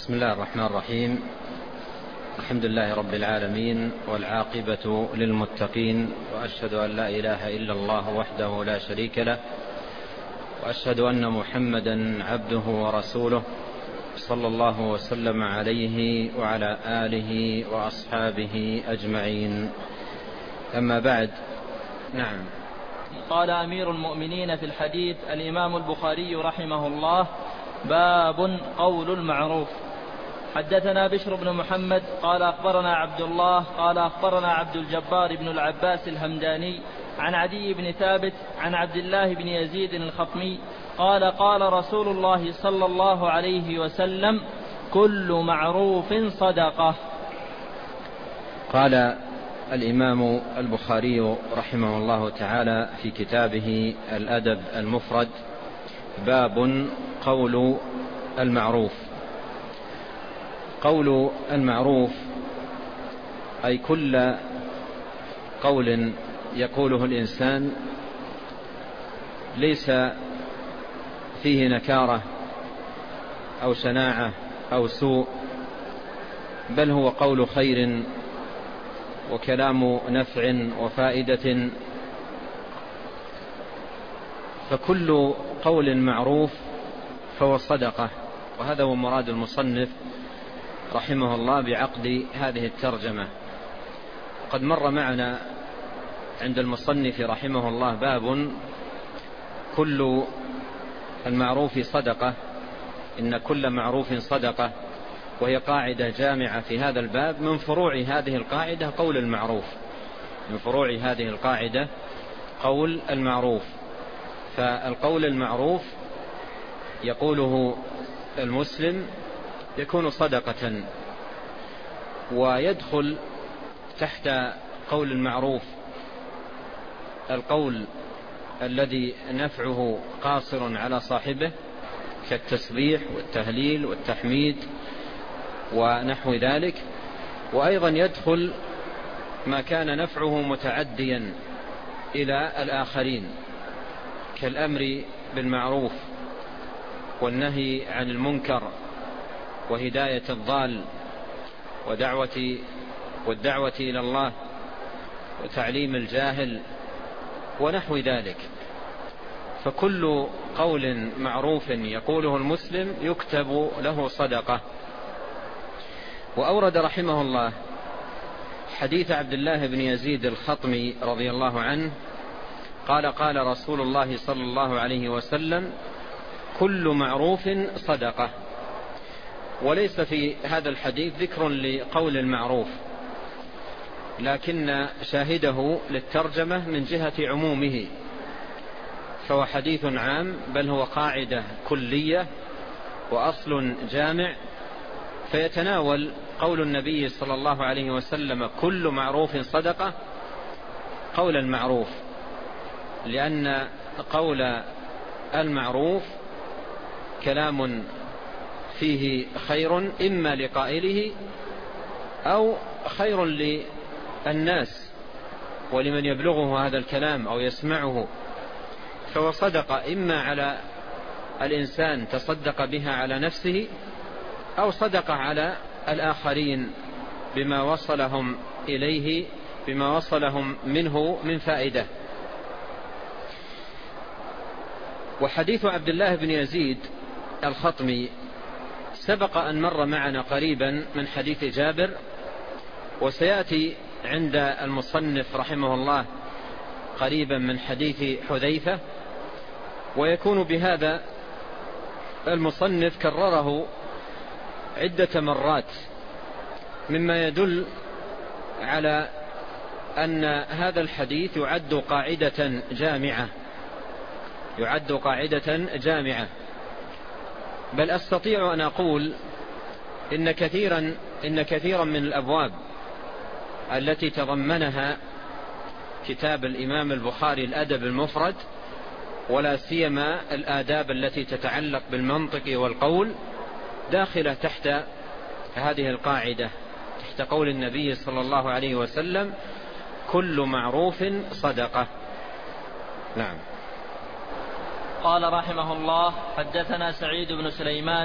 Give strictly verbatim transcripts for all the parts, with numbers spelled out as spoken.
بسم الله الرحمن الرحيم. الحمد لله رب العالمين، والعاقبة للمتقين، وأشهد أن لا إله إلا الله وحده لا شريك له، وأشهد أن محمدا عبده ورسوله، صلى الله وسلم عليه وعلى آله وأصحابه أجمعين. أما بعد. نعم. قال أمير المؤمنين في الحديث الإمام البخاري رحمه الله: باب قول المعروف. حدثنا بشر بن محمد قال أخبرنا عبد الله قال أخبرنا عبد الجبار بن العباس الهمداني عن عدي بن ثابت عن عبد الله بن يزيد الخطمي قال: قال رسول الله صلى الله عليه وسلم: كل معروف صدقة. قال الإمام البخاري رحمه الله تعالى في كتابه الأدب المفرد: باب قول المعروف. قول المعروف أي كل قول يقوله الإنسان ليس فيه نكارة أو شناعة أو سوء، بل هو قول خير وكلام نفع وفائدة. فكل قول معروف فهو صدقة، وهذا هو مراد المصنف رحمه الله بعقد هذه الترجمة. قد مر معنا عند المصنف رحمه الله باب كل المعروف صدقة، إن كل معروف صدقة، وهي قاعدة جامعة في هذا الباب. من فروع هذه القاعدة قول المعروف، من فروع هذه القاعدة قول المعروف. فالقول المعروف يقوله المسلم يكون صدقة، ويدخل تحت قول المعروف القول الذي نفعه قاصر على صاحبه كالتسبيح والتهليل والتحميد ونحو ذلك، وأيضا يدخل ما كان نفعه متعديا إلى الآخرين كالأمر بالمعروف والنهي عن المنكر وهداية الضال ودعوة والدعوة إلى الله وتعليم الجاهل ونحو ذلك. فكل قول معروف يقوله المسلم يكتب له صدقة. وأورد رحمه الله حديث عبد الله بن يزيد الخطمي رضي الله عنه قال: قال رسول الله صلى الله عليه وسلم: كل معروف صدقة. وليس في هذا الحديث ذكر لقول المعروف، لكن شاهده للترجمة من جهة عمومه، فهو حديث عام، بل هو قاعدة كلية وأصل جامع، فيتناول قول النبي صلى الله عليه وسلم: كل معروف صدقة، قول المعروف، لأن قول المعروف كلام فيه خير إما لقائله أو خير للناس ولمن يبلغه هذا الكلام أو يسمعه. فهو صدقة إما على الإنسان تصدق بها على نفسه، أو صدقة على الآخرين بما وصلهم إليه، بما وصلهم منه من فائدة. وحديث عبد الله بن يزيد الخطمي سبق أن مر معنا قريبا من حديث جابر، وسيأتي عند المصنف رحمه الله قريبا من حديث حذيفة، ويكون بهذا المصنف كرره عدة مرات، مما يدل على أن هذا الحديث يعد قاعدة جامعة، يعد قاعدة جامعة. بل أستطيع أن أقول إن كثيرا إن كثيرا من الأبواب التي تضمنها كتاب الإمام البخاري الأدب المفرد، ولا سيما الآداب التي تتعلق بالمنطق والقول، داخلة تحت هذه القاعدة، تحت قول النبي صلى الله عليه وسلم: كل معروف صدقة. نعم. قال رحمه الله: حدثنا سعيد بن سليمان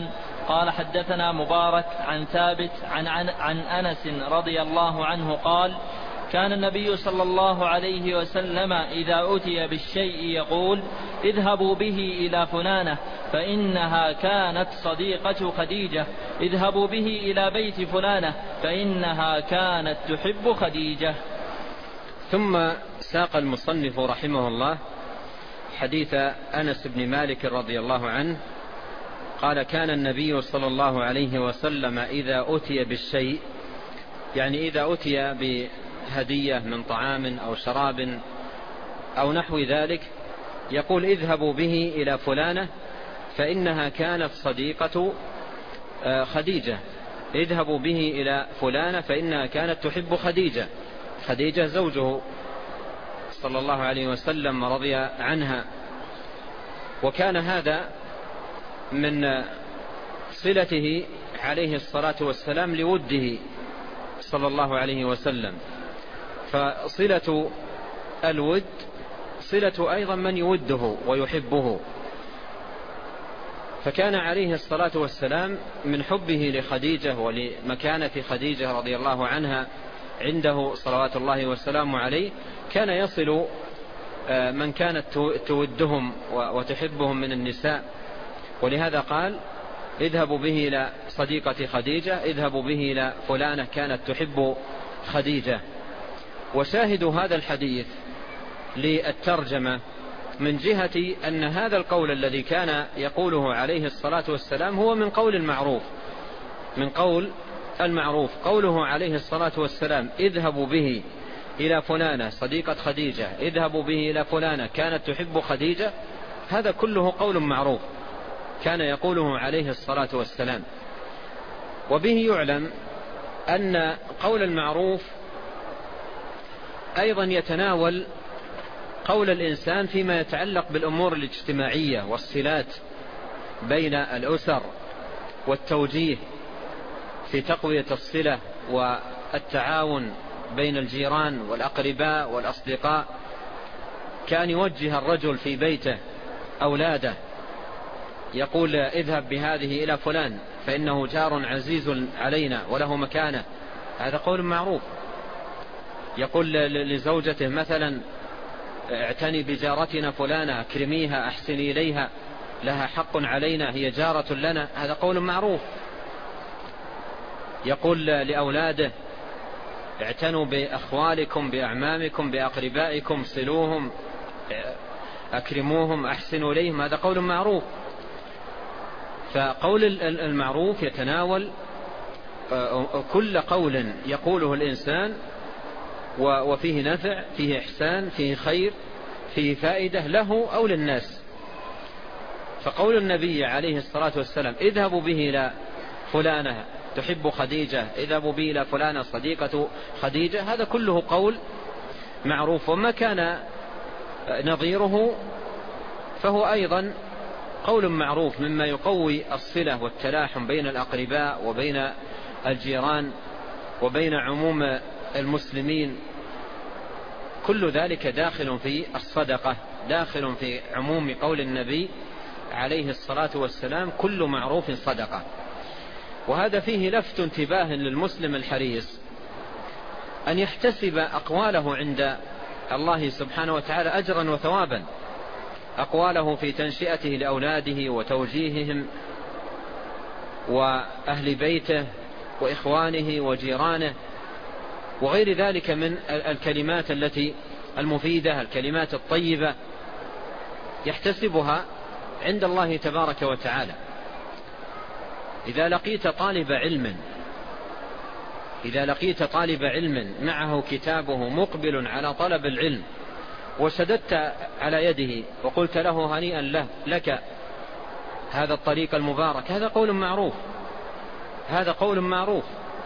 قال حدثنا مبارك عن ثابت عن, عن, عن أنس رضي الله عنه قال كان النبي صلى الله عليه وسلم إذا أتي بالشيء يقول اذهبوا به إلى فلانة فإنها كانت صديقة خديجة، اذهبوا به إلى بيت فلانة فإنها كانت تحب خديجة. ثم ساق المصنف رحمه الله حديث أنس بن مالك رضي الله عنه قال كان النبي صلى الله عليه وسلم إذا أتي بالشيء، يعني إذا أتي بهدية من طعام أو شراب أو نحو ذلك، يقول اذهبوا به إلى فلانة فإنها كانت صديقة خديجة، اذهبوا به إلى فلانة فإنها كانت تحب خديجة. خديجة زوجه صلى الله عليه وسلم رضي عنها، وكان هذا من صلته عليه الصلاة والسلام لوده صلى الله عليه وسلم. فصلة الود صلة أيضا من يوده ويحبه، فكان عليه الصلاة والسلام من حبه لخديجة ولمكانة خديجة رضي الله عنها عنده صلوات الله والسلام عليه كان يصل من كانت تودهم وتحبهم من النساء، ولهذا قال اذهبوا به إلى صديقة خديجة، اذهبوا به إلى فلانة كانت تحب خديجة. وشاهد هذا الحديث للترجمة من جهة أن هذا القول الذي كان يقوله عليه الصلاة والسلام هو من قول المعروف، من قول المعروف. قوله عليه الصلاة والسلام اذهبوا به إلى فلانة صديقة خديجة، اذهبوا به إلى فلانة كانت تحب خديجة، هذا كله قول معروف كان يقوله عليه الصلاة والسلام. وبه يعلم أن قول المعروف أيضا يتناول قول الإنسان فيما يتعلق بالأمور الاجتماعية والصلات بين الأسر والتوجيه في تقوية الصلة والتعاون بين الجيران والأقرباء والأصدقاء. كان يوجه الرجل في بيته أولاده يقول اذهب بهذه إلى فلان فإنه جار عزيز علينا وله مكانة، هذا قول معروف. يقول لزوجته مثلا اعتني بجارتنا فلانة، اكرميها، احسني إليها، لها حق علينا، هي جارة لنا، هذا قول معروف. يقول لأولاده اعتنوا بأخوالكم بأعمامكم بأقربائكم، صلوهم، أكرموهم، أحسنوا إليهم، هذا قول معروف. فقول المعروف يتناول كل قول يقوله الإنسان وفيه نفع، فيه إحسان، فيه خير، فيه فائدة له أو للناس. فقول النبي عليه الصلاة والسلام اذهبوا به إلى فلانة تحب خديجة، اذهبوا به إلى فلانة صديقة خديجة، هذا كله قول معروف. وما كان نظيره فهو أيضا قول معروف مما يقوي الصلة والتلاحم بين الأقرباء وبين الجيران وبين عموم المسلمين. كل ذلك داخل في الصدقة، داخل في عموم قول النبي عليه الصلاة والسلام كل معروف صدقة. وهذا فيه لفت انتباه للمسلم الحريص أن يحتسب أقواله عند الله سبحانه وتعالى أجرا وثوابا، أقواله في تنشئته لأولاده وتوجيههم وأهل بيته وإخوانه وجيرانه وغير ذلك من الكلمات التي المفيدة، الكلمات الطيبة، يحتسبها عند الله تبارك وتعالى. إذا لقيت طالب علم إذا لقيت طالب علم معه كتابه مقبل على طلب العلم وشددت على يده وقلت له هنيئا له لك هذا الطريق المبارك، هذا قول معروف، هذا قول معروف.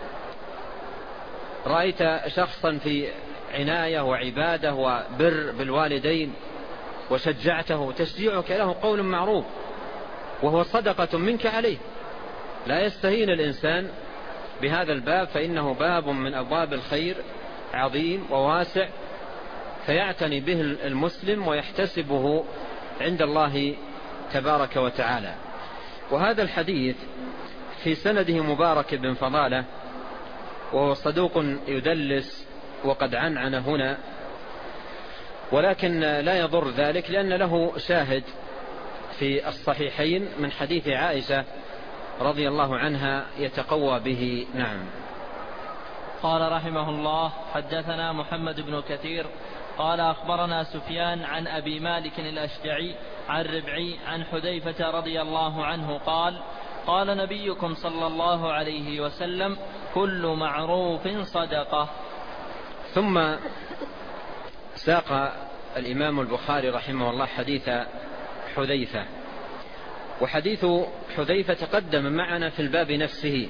رأيت شخصا في عناية وعبادة وبر بالوالدين وشجعته، تشجيعك له قول معروف وهو صدقة منك عليه. لا يستهين الإنسان بهذا الباب، فإنه باب من أبواب الخير عظيم وواسع، فيعتني به المسلم ويحتسبه عند الله تبارك وتعالى. وهذا الحديث في سنده مبارك بن فضالة وهو صدوق يدلس وقد عنعن هنا، ولكن لا يضر ذلك لأن له شاهد في الصحيحين من حديث عائشة رضي الله عنها يتقوى به. نعم. قال رحمه الله: حدثنا محمد بن كثير قال أخبرنا سفيان عن أبي مالك الأشجعي عن ربعي عن حذيفة رضي الله عنه قال: قال نبيكم صلى الله عليه وسلم: كل معروف صدقة. ثم ساق الإمام البخاري رحمه الله حديث حذيفة، وحديث حذيفة تقدم معنا في الباب نفسه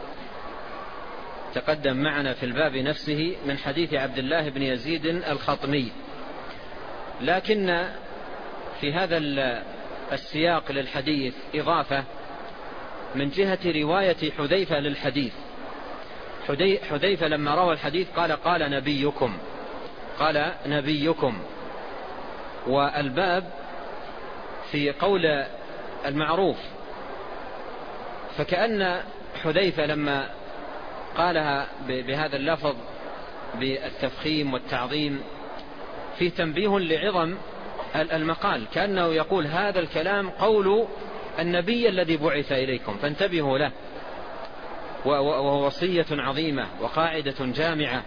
تقدم معنا في الباب نفسه من حديث عبد الله بن يزيد الخطمي، لكن في هذا السياق للحديث إضافة من جهة رواية حذيفة للحديث. حذيفة لما روى الحديث قال: قال نبيكم قال نبيكم والباب في قول المعروف، فكأن حذيفة لما قالها بهذا اللفظ بالتفخيم والتعظيم فيه تنبيه لعظم المقال، كأنه يقول هذا الكلام قول النبي الذي بعث إليكم فانتبهوا له، وهو وصية عظيمة وقاعدة جامعة.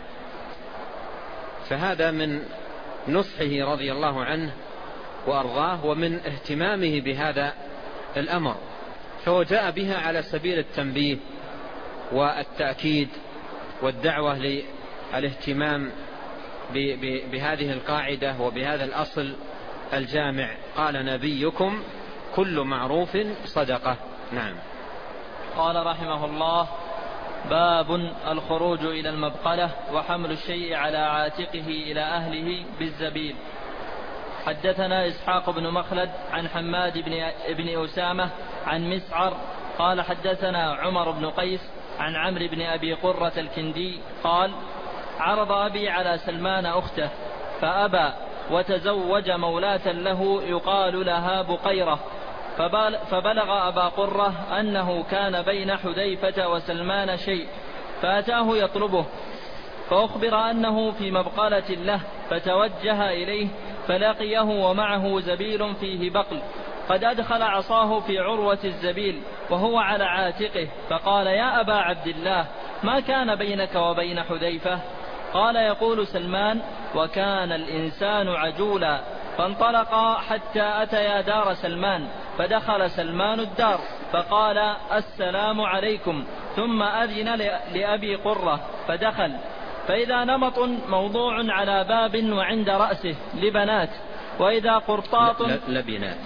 فهذا من نصحه رضي الله عنه وأرضاه ومن اهتمامه بهذا الأمر، فهو جاء بها على سبيل التنبيه والتأكيد والدعوة للاهتمام بهذه القاعدة وبهذا الأصل الجامع. قال نبيكم: كل معروف صدقة. نعم. قال رحمه الله: باب الخروج إلى المبقلة وحمل الشيء على عاتقه إلى أهله بالزبيل. حدثنا إسحاق بن مخلد عن حماد بن أسامة عن مسعر قال: حدثنا عمر بن قيس عن عمرو بن أبي قرة الكندي قال: عرض أبي على سلمان أخته فأبى، وتزوج مولاة له يقال لها بقيرة، فبلغ أبا قرة أنه كان بين حذيفة وسلمان شيء، فأتاه يطلبه، فأخبر أنه في مبقلة له، فتوجه إليه فلقيه ومعه زبيل فيه بقل، قد أدخل عصاه في عروة الزبيل وهو على عاتقه، فقال: يا أبا عبد الله، ما كان بينك وبين حذيفة؟ قال: يقول سلمان: وكان الإنسان عجولا. فانطلقا حتى أتيا دار سلمان، فدخل سلمان الدار فقال: السلام عليكم، ثم أذن لأبي قرة فدخل، فإذا نمط موضوع على باب وعند رأسه لبنات، وإذا قرطاط لبنات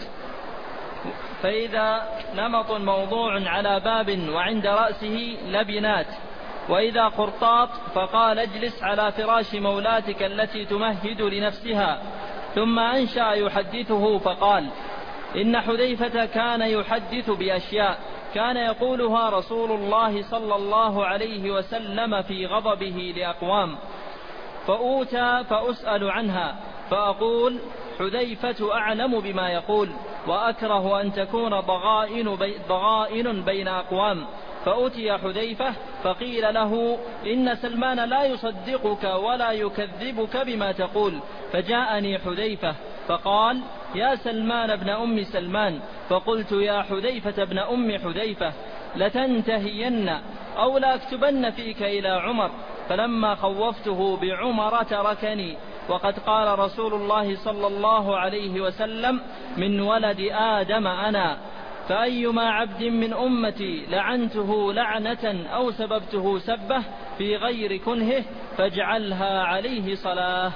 فإذا نمط موضوع على باب وعند رأسه لبنات، وإذا قرطاط، فقال: اجلس على فراش مولاتك التي تمهد لنفسها. ثم أنشأ يحدثه فقال: إن حذيفة كان يحدث بأشياء كان يقولها رسول الله صلى الله عليه وسلم في غضبه لأقوام، فأوتى فأسأل عنها، فأقول: حذيفة أعلم بما يقول، وأكره أن تكون ضغائن, بي ضغائن بين أقوام. فأتي حذيفة فقيل له: إن سلمان لا يصدقك ولا يكذبك بما تقول. فجاءني حذيفة فقال: يا سلمان بن أم سلمان. فقلت: يا حذيفة بن أم حذيفة، لتنتهين أو لأكتبن فيك إلى عمر. فلما خوفته بعمر تركني، وقد قال رسول الله صلى الله عليه وسلم: من ولد آدم أنا، فأيما عبد من أمتي لعنته لعنة أو سببته سبه في غير كنهه فاجعلها عليه صلاة.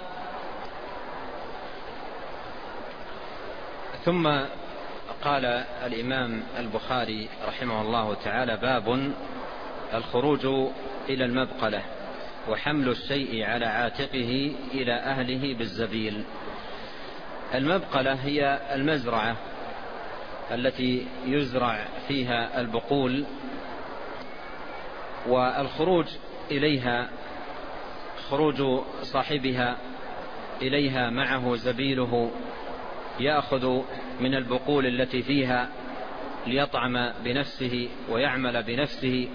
ثم قال الإمام البخاري رحمه الله تعالى: باب الخروج إلى المبقلة وحمل الشيء على عاتقه إلى أهله بالزبيل. المبقلة هي المزرعة التي يزرع فيها البقول، والخروج إليها خروج صاحبها إليها معه زبيله يأخذ من البقول التي فيها ليطعم بنفسه ويعمل بنفسه،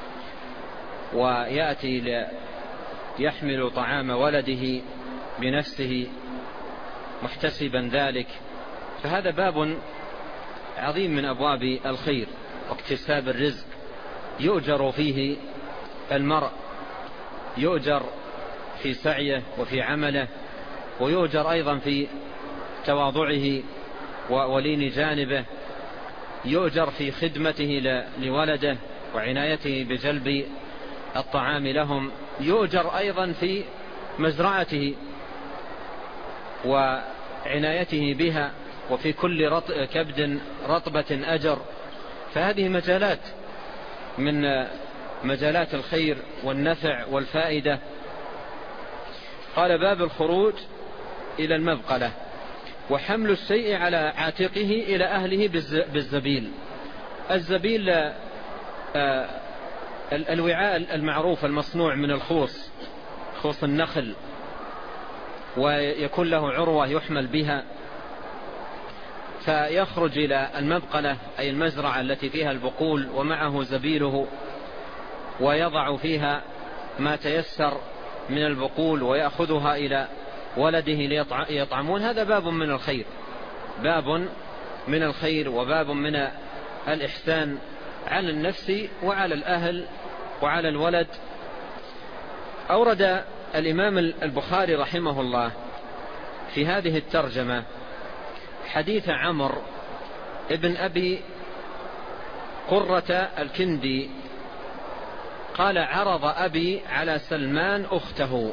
ويأتي ليحمل طعام ولده بنفسه محتسبا ذلك، فهذا باب عظيم من أبواب الخير واكتساب الرزق، يؤجر فيه المرء، يؤجر في سعيه وفي عمله، ويؤجر أيضا في تواضعه ولين جانبه، يؤجر في خدمته لولده وعنايته بجلب الطعام لهم، يؤجر أيضا في مزرعته وعنايته بها، وفي كل رط... كبد رطبة أجر. فهذه مجالات من مجالات الخير والنفع والفائدة. قال: باب الخروج إلى المبقلة وحمل الشيء على عاتقه إلى أهله بالزبيل. الزبيل آه الوعاء المعروف المصنوع من الخوص، خوص النخل، ويكون له عروة يحمل بها، فيخرج إلى المبقلة أي المزرعة التي فيها البقول ومعه زبيله، ويضع فيها ما تيسر من البقول ويأخذها إلى ولده ليطعمون. هذا باب من الخير، باب من الخير وباب من الإحسان على النفس وعلى الأهل وعلى الولد. أورد الإمام البخاري رحمه الله في هذه الترجمة حديث عمرو ابن أبي قرة الكندي قال: عرض أبي على سلمان أخته.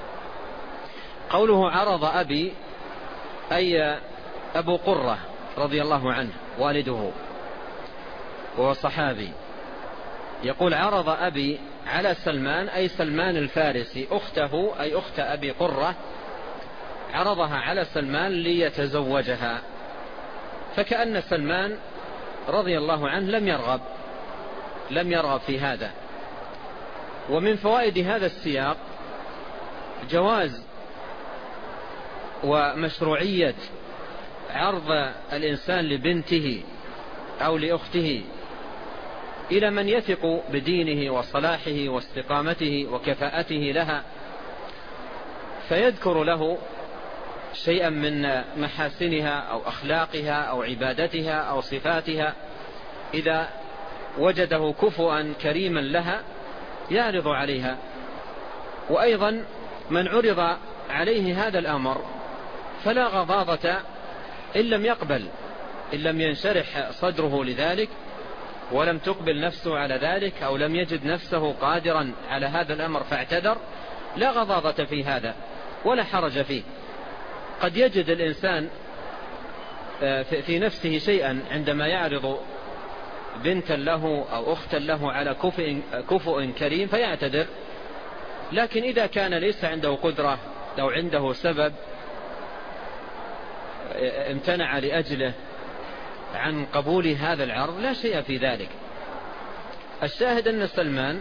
قوله عرض أبي أي أبو قرة رضي الله عنه والده وهو صحابي، يقول: عرض أبي على سلمان أي سلمان الفارسي أخته أي أخت أبي قرة، عرضها على سلمان ليتزوجها، فكأن سلمان رضي الله عنه لم يرغب لم يرغب في هذا. ومن فوائد هذا السياق جواز ومشروعية عرض الإنسان لبنته أو لأخته إلى من يثق بدينه وصلاحه واستقامته وكفاءته لها، فيذكر له شيئا من محاسنها أو أخلاقها أو عبادتها أو صفاتها، إذا وجده كفؤا كريما لها يعرض عليها. وأيضا من عرض عليه هذا الأمر فلا غضاضة إن لم يقبل، إن لم ينشرح صدره لذلك ولم تقبل نفسه على ذلك، أو لم يجد نفسه قادرا على هذا الأمر فاعتذر، لا غضاضة في هذا ولا حرج فيه. قد يجد الإنسان في نفسه شيئا عندما يعرض بنتا له أو أختا له على كفء, كفء كريم فيعتذر، لكن إذا كان ليس عنده قدرة أو عنده سبب امتنع لأجله عن قبول هذا العرض لا شيء في ذلك. الشاهد أن سلمان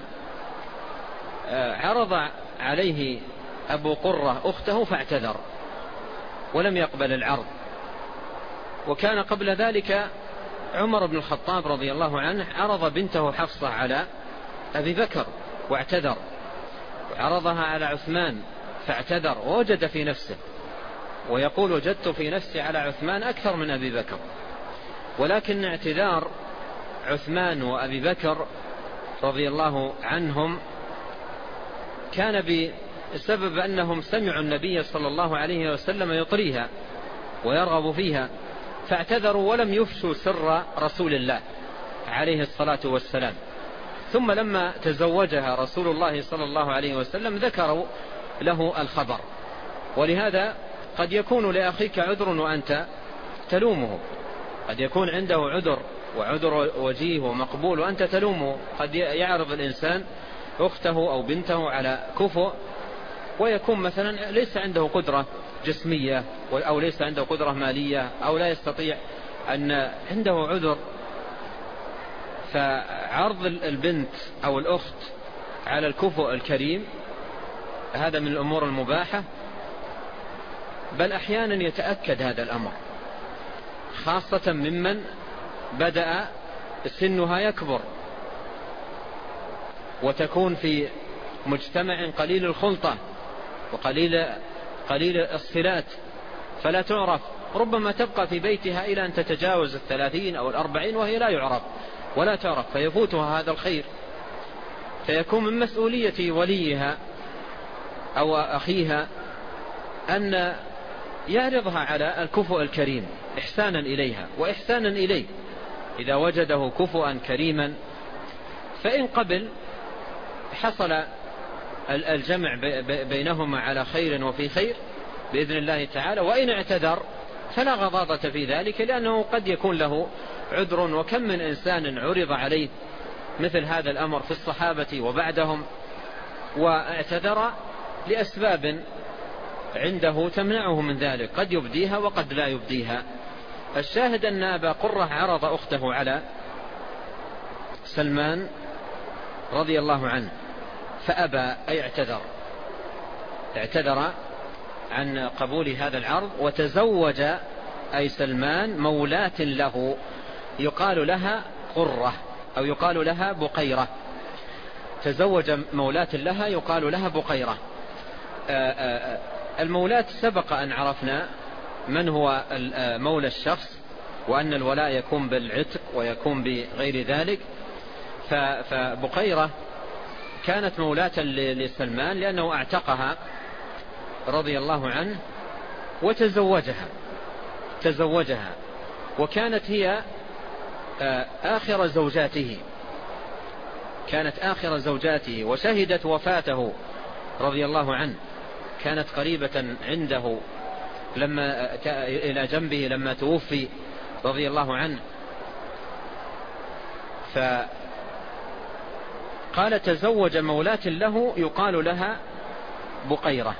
عرض عليه أبو قرة أخته فاعتذر ولم يقبل العرض. وكان قبل ذلك عمر بن الخطاب رضي الله عنه عرض بنته حفصة على أبي بكر واعتذر، وعرضها على عثمان فاعتذر ووجد في نفسه، ويقول: وجدت في نفسي على عثمان أكثر من أبي بكر. ولكن اعتذار عثمان وأبي بكر رضي الله عنهم كان بسبب أنهم سمعوا النبي صلى الله عليه وسلم يطريها ويرغب فيها، فاعتذروا ولم يفشوا سر رسول الله عليه الصلاة والسلام. ثم لما تزوجها رسول الله صلى الله عليه وسلم ذكروا له الخبر. ولهذا قد يكون لأخيك عذر وأنت تلومه، قد يكون عنده عذر وعذر وجيه ومقبول وأنت تلومه. قد يعرض الإنسان أخته أو بنته على كفؤ ويكون مثلا ليس عنده قدرة جسمية أو ليس عنده قدرة مالية أو لا يستطيع، أن عنده عذر، فعرض البنت أو الأخت على الكفؤ الكريم هذا من الأمور المباحة، بل أحيانا يتأكد هذا الأمر خاصة ممن بدأ سنها يكبر وتكون في مجتمع قليل الخلطة وقليل قليل الصلات فلا تعرف، ربما تبقى في بيتها إلى أن تتجاوز الثلاثين أو الأربعين وهي لا يعرف ولا تعرف، فيفوتها هذا الخير. فيكون من مسؤولية وليها أو أخيها أن يعرضها على الكفؤ الكريم إحسانا إليها وإحسانا إليه إذا وجده كفؤا كريما، فإن قبل حصل الجمع بينهما على خير وفي خير بإذن الله تعالى، وإن اعتذر فلا غضاضة في ذلك، لأنه قد يكون له عذر. وكم من إنسان عرض عليه مثل هذا الأمر في الصحابة وبعدهم واعتذر لأسباب عنده تمنعه من ذلك، قد يبديها وقد لا يبديها. الشاهد أن أبا قرة عرض أخته على سلمان رضي الله عنه فأبى، أي اعتذر اعتذر عن قبول هذا العرض، وتزوج أي سلمان مولاة له يقال لها قرة أو يقال لها بقيرة، تزوج مولاة لها يقال لها بقيرة. المولاة سبق أن عرفنا من هو مولى الشخص، وأن الولاء يكون بالعتق ويكون بغير ذلك. فبقيرة كانت مولاة لسلمان لأنه اعتقها رضي الله عنه وتزوجها تزوجها وكانت هي آخر زوجاته كانت آخر زوجاته وشهدت وفاته رضي الله عنه، كانت قريبة عنده لما إلى جنبه لما توفي رضي الله عنه. فقال تزوج مولاة له يقال لها بقيرة.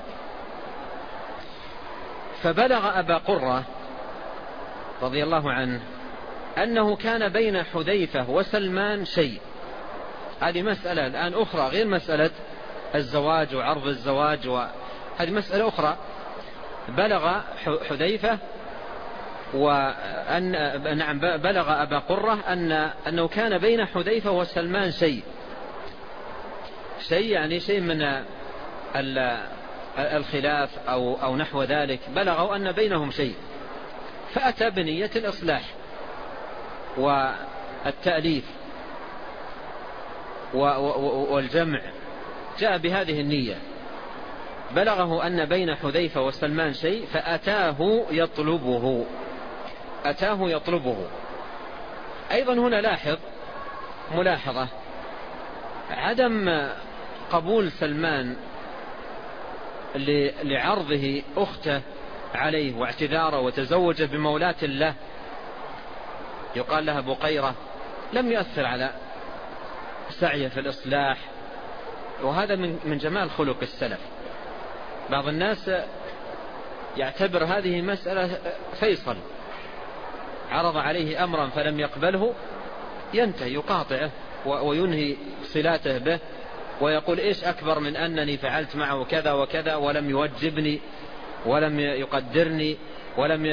فبلغ أبا قرة رضي الله عنه أنه كان بين حذيفة وسلمان شيء. هذه مسألة الآن أخرى غير مسألة الزواج وعرض الزواج، وهذه مسألة أخرى. بلغ حذيفة وأن نعم بلغ أبا قرة أن أنه كان بين حذيفة وسلمان شيء شيء يعني شيء من الخلاف أو أو نحو ذلك، بلغوا أن بينهم شيء، فأتى بنية الإصلاح والتأليف والجمع، جاء بهذه النية. بلغه أن بين حذيفة وسلمان شيء فأتاه يطلبه أتاه يطلبه. أيضا هنا لاحظ ملاحظة عدم قبول سلمان لعرضه أخته عليه واعتذاره وتزوج بمولاة له يقال لها بقيرة لم يؤثر على سعيه في الإصلاح، وهذا من من جمال خلق السلف. بعض الناس يعتبر هذه مسألة فيصل، عرض عليه أمرا فلم يقبله ينتهي يقاطعه وينهي صلاته به ويقول إيش أكبر من أنني فعلت معه كذا وكذا ولم يوجبني ولم يقدرني ولم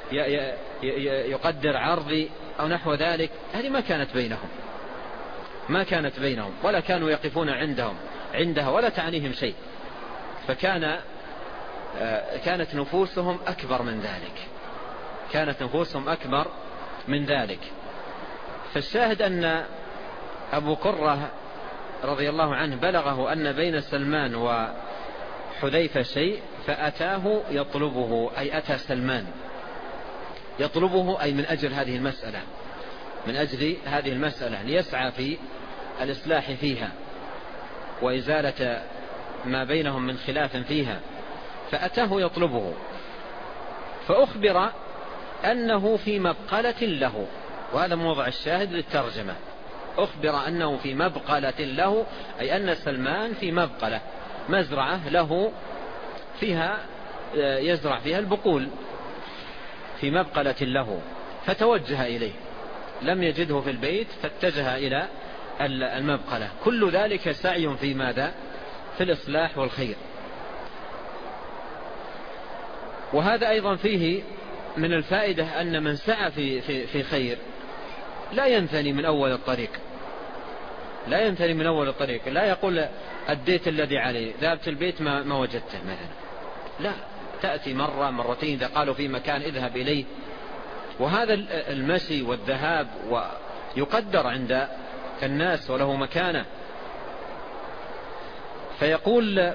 يقدر عرضي أو نحو ذلك. هذه ما كانت بينهم ما كانت بينهم ولا كانوا يقفون عندهم عندها ولا تعنيهم شيء، فكان كانت نفوسهم أكبر من ذلك كانت نفوسهم أكبر من ذلك. فالشاهد أن أبو قرة رضي الله عنه بلغه أن بين سلمان وحذيفة شيء فأتاه يطلبه، أي أتى سلمان يطلبه أي من أجل هذه المسألة من أجل هذه المسألة ليسعى في الإصلاح فيها وإزالة ما بينهم من خلاف فيها. فأتاه يطلبه فأخبر أنه في مبقلة له، وهذا موضع الشاهد للترجمة. أخبر أنه في مبقلة له أي أن سلمان في مبقلة مزرعة له فيها يزرع فيها البقول، في مبقلة له، فتوجه إليه لم يجده في البيت فاتجه إلى المبقلة. كل ذلك سعي في ماذا؟ في الإصلاح والخير. وهذا أيضا فيه من الفائدة أن من سعى في, في, في خير لا ينثني من أول الطريق، لا ينثني من أول الطريق، لا يقول أديت الذي عليه، ذهبت البيت ما, ما وجدته مثلا، لا، تأتي مرة مرتين، إذا قالوا في مكان اذهب إليه. وهذا المشي والذهاب ويقدر عند الناس وله مكانة. فيقول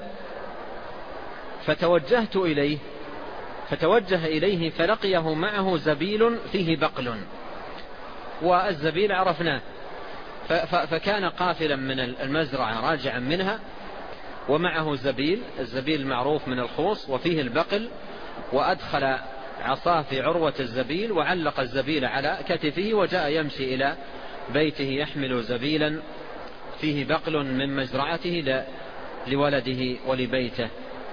فتوجهت إليه فتوجه إليه فلقيه معه زبيل فيه بقل، والزبيل عرفناه، فكان قافلا من المزرعة راجعا منها ومعه زبيل، الزبيل معروف من الخوص وفيه البقل، وأدخل عصاه في عروة الزبيل وعلق الزبيل على كتفه وجاء يمشي إلى بيته يحمل زبيلا فيه بقل من مزرعته لولده ولبيته.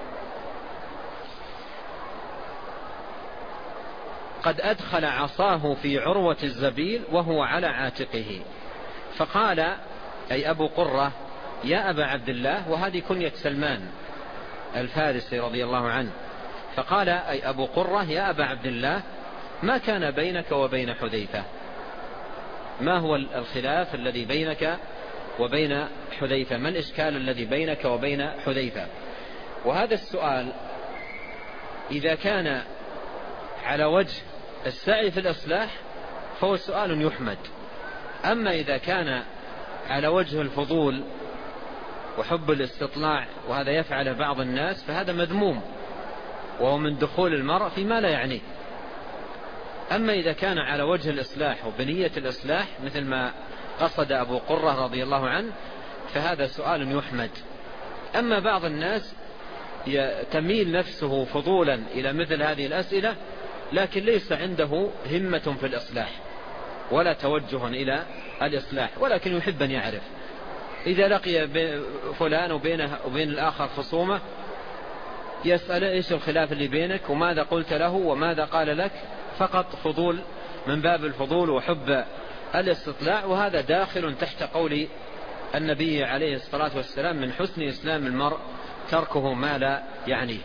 قد أدخل عصاه في عروة الزبيل وهو على عاتقه، فقال أي أبو قرة يا أبا عبد الله، وهذه كنية سلمان الفارسي رضي الله عنه، فقال أي أبو قرة يا أبا عبد الله ما كان بينك وبين حذيفة؟ ما هو الخلاف الذي بينك وبين حذيفة؟ ما الإشكال الذي بينك وبين حذيفة؟ وهذا السؤال إذا كان على وجه السعي في الإصلاح فهو سؤال يحمد، أما إذا كان على وجه الفضول وحب الاستطلاع، وهذا يفعل بعض الناس، فهذا مذموم وهو من دخول المرء فيما لا يعنيه. أما إذا كان على وجه الإصلاح وبنية الإصلاح مثل ما قصد أبو قرة رضي الله عنه فهذا سؤال يحمد. أما بعض الناس تميل نفسه فضولا إلى مثل هذه الأسئلة، لكن ليس عنده همة في الإصلاح ولا توجه إلى الإصلاح، ولكن يحب أن يعرف. إذا لقي فلان وبينه وبين الآخر خصومة يسأل إيش الخلاف اللي بينك وماذا قلت له وماذا قال لك، فقط فضول من باب الفضول وحب الاستطلاع، وهذا داخل تحت قول النبي عليه الصلاة والسلام من حسن إسلام المرء تركه ما لا يعنيه.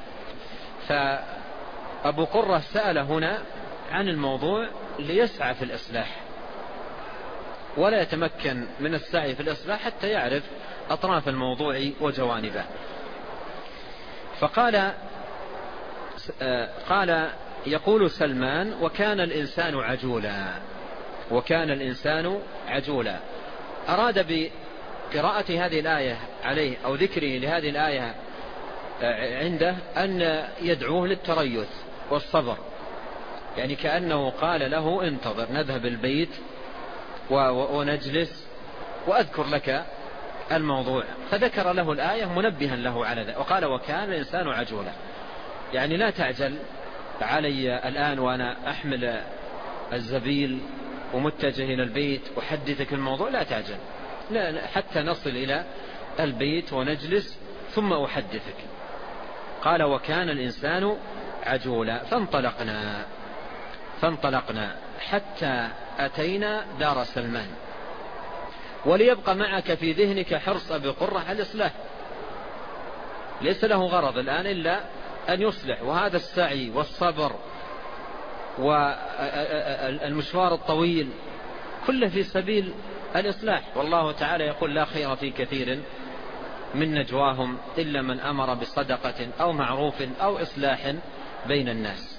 فأبو قرة سأل هنا عن الموضوع ليسعى في الإصلاح، ولا يتمكن من السعي في الإصلاح حتى يعرف أطراف الموضوع وجوانبه. فقال قال يقول سلمان وكان الإنسان عجولا، وكان الإنسان عجولا، أراد بقراءة هذه الآية عليه أو ذكره لهذه الآية عنده أن يدعوه للتريث والصبر، يعني كأنه قال له انتظر نذهب البيت ونجلس وأذكر لك الموضوع، فذكر له الآية منبها له على ذلك، وقال وكان الإنسان عجولا، يعني لا تعجل علي الآن وأنا أحمل الزبيل ومتجه إلى البيت وحدثك الموضوع، لا تعجل لا حتى نصل إلى البيت ونجلس ثم أحدثك. قال وكان الإنسان عجولا فانطلقنا فانطلقنا حتى أتينا دار سلمان، وليبقى معك في ذهنك حرص أبي قرة على الإصلاح، ليس له غرض الآن إلا أن يصلح، وهذا السعي والصبر والمشوار الطويل كله في سبيل الإصلاح. والله تعالى يقول لا خير في كثير من نجواهم إلا من أمر بصدقة أو معروف أو إصلاح بين الناس.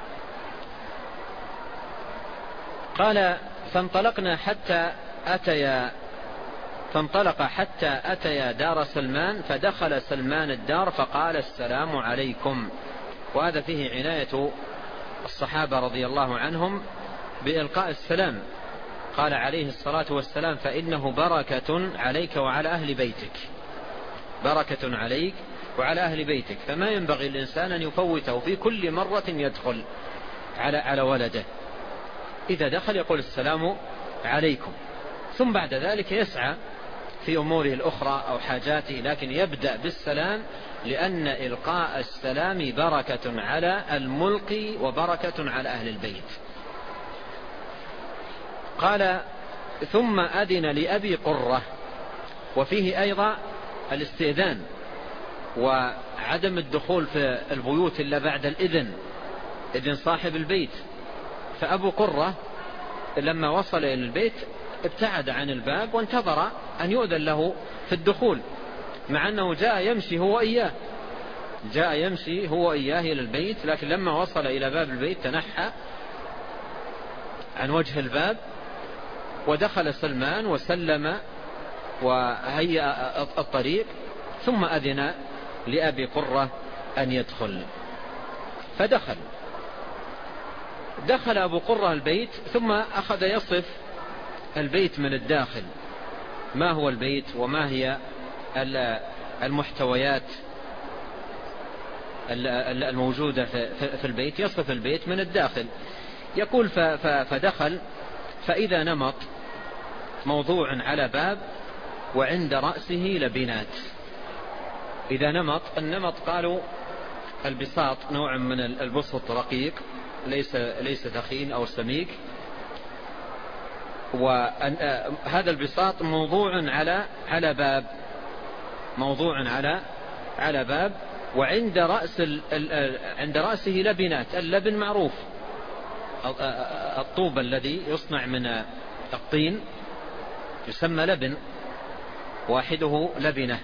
قال فانطلقنا حتى أتيا فانطلق حتى أتيا دار سلمان، فدخل سلمان الدار فقال السلام عليكم، وهذا فيه عناية الصحابة رضي الله عنهم بإلقاء السلام. قال عليه الصلاة والسلام فإنه بركة عليك وعلى أهل بيتك، بركة عليك وعلى أهل بيتك، فما ينبغي الإنسان أن يفوته في كل مرة يدخل على على ولده، إذا دخل يقول السلام عليكم، ثم بعد ذلك يسعى في أموره الأخرى أو حاجاته، لكن يبدأ بالسلام لأن إلقاء السلام بركة على الملقي وبركة على أهل البيت. قال ثم أذن لأبي قرة، وفيه أيضا الاستئذان وعدم الدخول في البيوت إلا بعد الإذن، إذن صاحب البيت. فأبو قرة لما وصل إلى البيت ابتعد عن الباب وانتظر أن يؤذن له في الدخول، مع أنه جاء يمشي هو إياه جاء يمشي هو إياه إلى البيت، لكن لما وصل إلى باب البيت تنحى عن وجه الباب ودخل سلمان وسلم وهيأ الطريق، ثم أذن لأبي قرة أن يدخل، فدخل دخل أبو قرة البيت، ثم أخذ يصف البيت من الداخل، ما هو البيت وما هي المحتويات الموجودة في البيت، يصف البيت من الداخل. يقول فدخل فإذا نمط موضوع على باب وعند رأسه لبنات. إذا نمط، النمط قالوا البساط، نوع من البسط رقيق ليس ليس ثخين أو سميك، وهذا البساط موضوع على على باب موضوع على على باب وعند رأس عند رأسه لبنات. اللبن معروف، الطوب الذي يصنع من الطين يسمى لبن، واحده لبنة،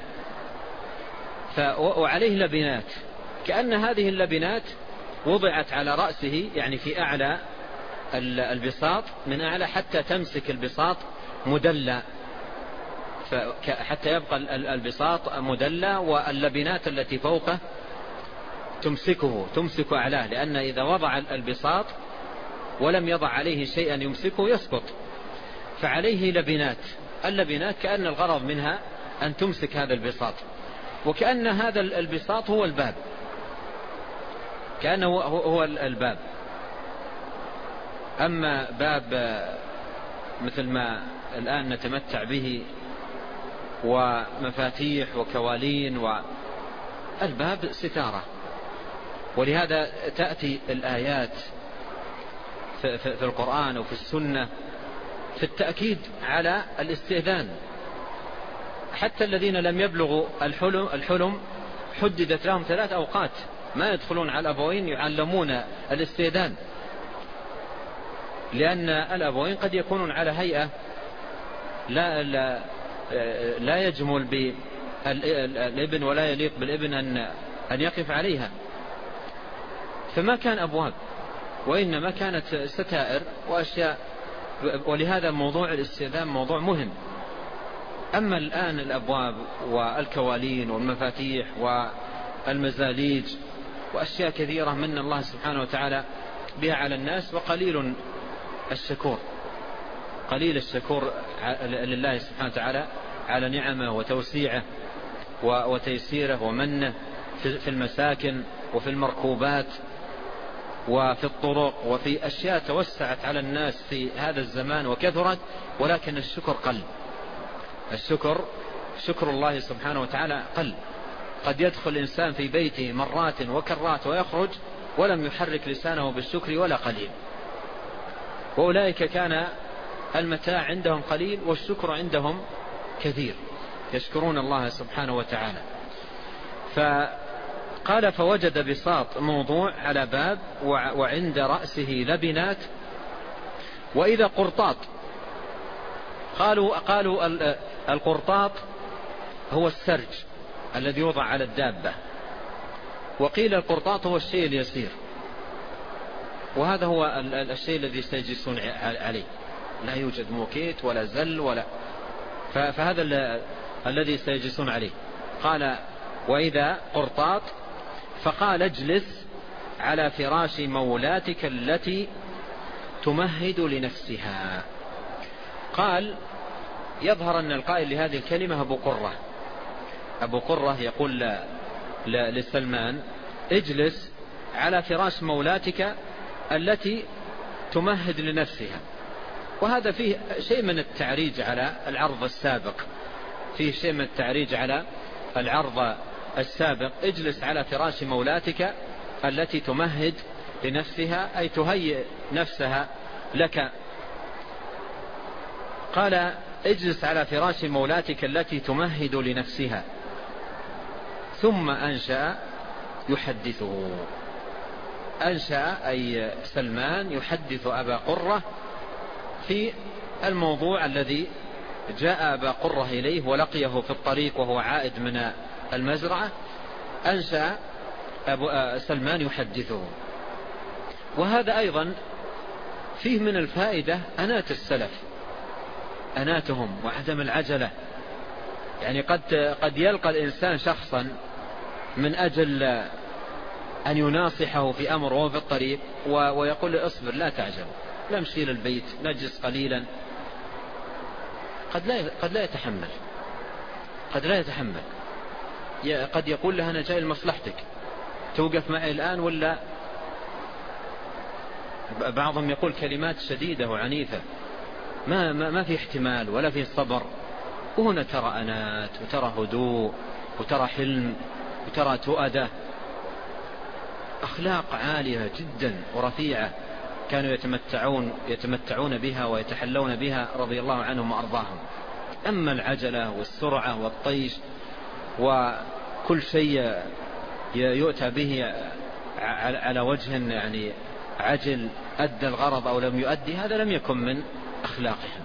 وعليه لبنات، كأن هذه اللبنات وضعت على رأسه، يعني في أعلى البساط من أعلى حتى تمسك البساط مدلى، حتى يبقى البساط مدلى واللبنات التي فوقه تمسكه تمسك أعلاه، لأن إذا وضع البساط ولم يضع عليه شيئا يمسكه يسقط، فعليه لبنات. اللبنات كأن الغرض منها أن تمسك هذا البساط، وكأن هذا البساط هو الباب، كأنه هو الباب. أما باب مثل ما الآن نتمتع به ومفاتيح وكوالين، والباب ستارة، ولهذا تأتي الآيات في القرآن وفي السنة في التأكيد على الاستئذان. حتى الذين لم يبلغوا الحلم, الحلم حددت لهم ثلاث أوقات ما يدخلون على الأبوين يعلمون الاستئذان، لأن الأبوين قد يكونون على هيئة لا, لا, لا يجمل بالابن ولا يليق بالابن أن, أن يقف عليها، فما كان أبواب وإنما كانت ستائر وأشياء، ولهذا موضوع الاستئذان موضوع مهم. أما الآن الأبواب والكوالين والمفاتيح والمزاليج وأشياء كثيرة من الله سبحانه وتعالى بها على الناس، وقليل الشكور قليل الشكور لله سبحانه وتعالى على نعمه وتوسيعه وتيسيره ومنه في المساكن وفي المركوبات وفي الطرق وفي أشياء توسعت على الناس في هذا الزمان وكثرت، ولكن الشكر قل. الشكر شكر الله سبحانه وتعالى قل. قد يدخل الإنسان في بيته مرات وكرات ويخرج ولم يحرك لسانه بالشكر ولا قليل، وأولئك كان المتاع عندهم قليل والشكر عندهم كثير، يشكرون الله سبحانه وتعالى. فقال فوجد بساط موضوع على باب وعند رأسه لبنات وإذا قرطاط. قالوا, قالوا القرطاط هو السرج الذي يوضع على الدابة، وقيل القرطاط هو الشيء اليسير، وهذا هو الشيء الذي سيجلسون عليه، لا يوجد موكيت ولا زل ولا، فهذا الذي سيجلسون عليه. قال وإذا قرطاط، فقال اجلس على فراش مولاتك التي تمهد لنفسها. قال يظهر أن القائل لهذه الكلمة أبو قرة أبو قرة يقول لسلمان اجلس على فراش مولاتك التي تمهد لنفسها، وهذا فيه شيء من التعريج على العرض السابق فيه شيء من التعريج على العرض السابق. اجلس على فراش مولاتك التي تمهد لنفسها، أي تهيئ نفسها لك. قال اجلس على فراش مولاتك التي تمهد لنفسها، ثم أنشأ يحدثه. أنشأ أي سلمان يحدث أبا قرة في الموضوع الذي جاء أبا قرة إليه ولقيه في الطريق وهو عائد من المزرعة، أنشأ أبو سلمان يحدثه. وهذا أيضا فيه من الفائدة أنات السلف، أناتهم وعدم العجلة. يعني قد قد يلقى الإنسان شخصا من أجل أن يناصحه في أمر وهو في الطريق ويقول له اصبر لا تعجل، لا امشي للبيت، نجس قليلا، قد لا قد لا يتحمل قد لا يتحمل قد يقول له أنا جاي لمصلحتك، توقف معي الآن ولا. بعضهم يقول كلمات شديدة وعنيفة ما, ما, ما في احتمال ولا في صبر، وهنا ترى أنات وترى هدوء وترى حلم وترى تؤدة، أخلاق عالية جدا ورفيعة كانوا يتمتعون يتمتعون بها ويتحلون بها رضي الله عنهم وأرضاهم. أما العجلة والسرعة والطيش وكل شيء يؤتى به على وجه يعني عجل أدى الغرض أو لم يؤدي، هذا لم يكن من أخلاقهم.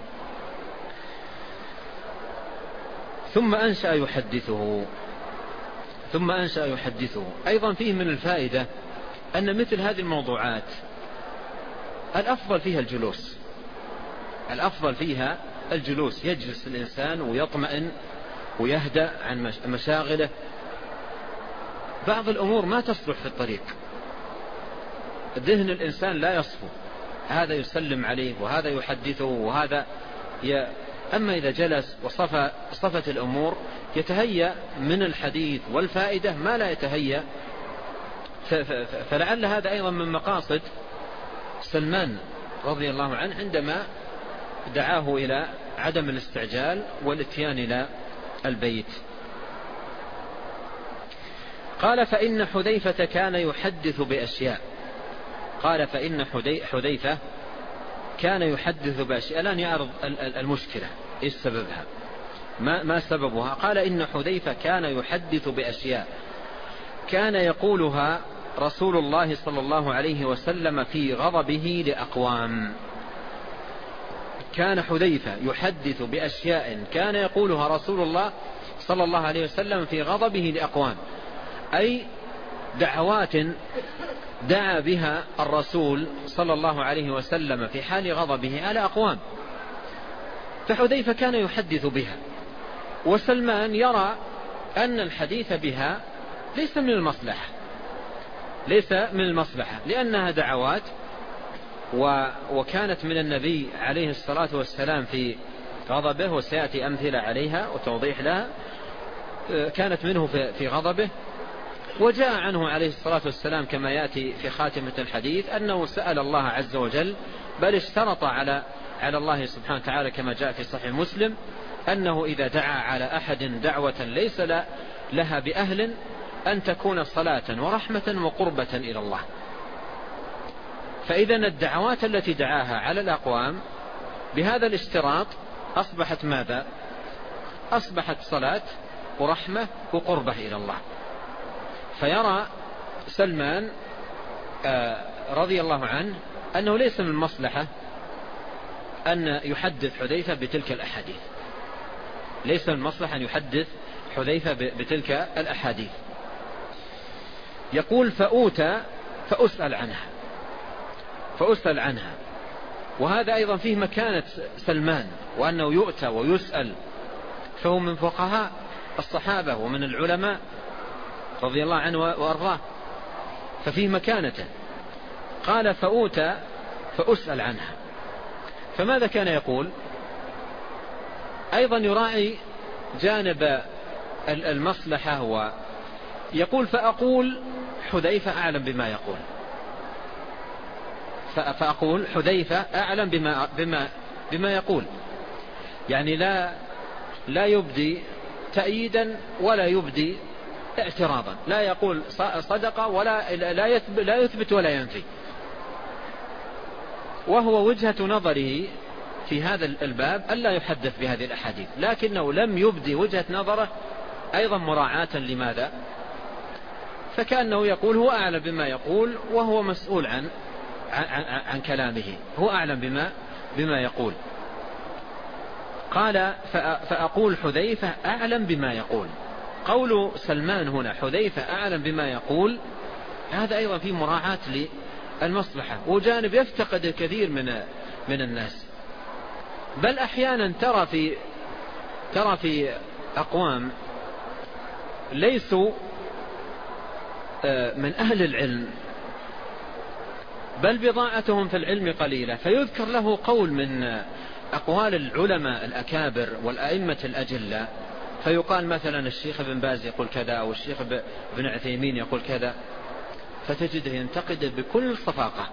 ثم أنشأ يحدثه ثم أنشأ يحدثه أيضا فيه من الفائدة أن مثل هذه الموضوعات الأفضل فيها الجلوس الأفضل فيها الجلوس يجلس الإنسان ويطمئن ويهدأ عن مشاغله. بعض الأمور ما تصلح في الطريق، ذهن الإنسان لا يصفو، هذا يسلم عليه وهذا يحدثه وهذا ي... أما إذا جلس وصف صفت الأمور يتهيأ من الحديث والفائدة ما لا يتهيأ. ف... ف... فلعل هذا أيضا من مقاصد سلمان رضي الله عنه عندما دعاه إلى عدم الاستعجال والاتيان إلى البيت. قال فإن حذيفة كان يحدث بأشياء قال فإن حذيفة كان يحدث بأشياء. الآن يعرض المشكلة إيش سببها، ما, ما سببها. قال إن حذيفة كان يحدث بأشياء كان يقولها رسول الله صلى الله عليه وسلم في غضبه لأقوام. كان حذيفة يحدث بأشياء كان يقولها رسول الله صلى الله عليه وسلم في غضبه لأقوام، أي دعوات دعا بها الرسول صلى الله عليه وسلم في حال غضبه على أقوام، فحذيفة كان يحدث بها. وسلمان يرى أن الحديث بها ليس من المصلحة ليس من المصلحة لأنها دعوات وكانت من النبي عليه الصلاة والسلام في غضبه، وسيأتي أمثلة عليها وتوضيح لها. كانت منه في غضبه، وجاء عنه عليه الصلاة والسلام كما يأتي في خاتمة الحديث أنه سأل الله عز وجل، بل اشترط على على الله سبحانه وتعالى كما جاء في صحيح مسلم أنه إذا دعا على أحد دعوة ليس لها بأهل أن تكون صلاة ورحمة وقربة إلى الله. فإذا الدعوات التي دعاها على الأقوام بهذا الاشتراط أصبحت ماذا؟ أصبحت صلاة ورحمة وقربة إلى الله. فيرى سلمان رضي الله عنه أنه ليس من المصلحة أن يحدث حذيفة بتلك الأحاديث ليس من المصلحة أن يحدث حذيفة بتلك الأحاديث. يقول فأوتى فأسأل عنها فأسأل عنها وهذا أيضا فيه مكانة سلمان، وأنه يؤتى ويسأل، فهو من فقهاء الصحابة ومن العلماء رضي الله عنه وأرضاه، ففيه مكانته. قال فأوتى فأسأل عنها، فماذا كان يقول؟ أيضا يراعي جانب المصلحة، ويقول فأقول حذيفة أعلم بما يقول فأقول حذيفة أعلم بما, بما, بما يقول يعني لا لا يبدي تأييدا ولا يبدي اعتراضا، لا يقول صدق ولا لا يثبت, لا يثبت ولا ينفي. وهو وجهة نظره في هذا الباب ألا يحدث بهذه الأحاديث، لكنه لم يبدي وجهة نظره أيضا مراعاة لماذا؟ فكأنه يقول هو أعلم بما يقول وهو مسؤول عن عن, عن كلامه، هو أعلم بما بما يقول. قال فأقول حذيفة أعلم بما يقول. قول سلمان هنا حذيفة أعلم بما يقول هذا أيضا في مراعاة للمصلحة، وجانب يفتقد الكثير من من الناس. بل أحيانا ترى في ترى في أقوام ليسوا من أهل العلم، بل بضاعتهم في العلم قليلة، فيذكر له قول من أقوال العلماء الأكابر والأئمة الأجلة، فيقال مثلا الشيخ ابن باز يقول كذا أو الشيخ ابن عثيمين يقول كذا، فتجده ينتقد بكل صفاقة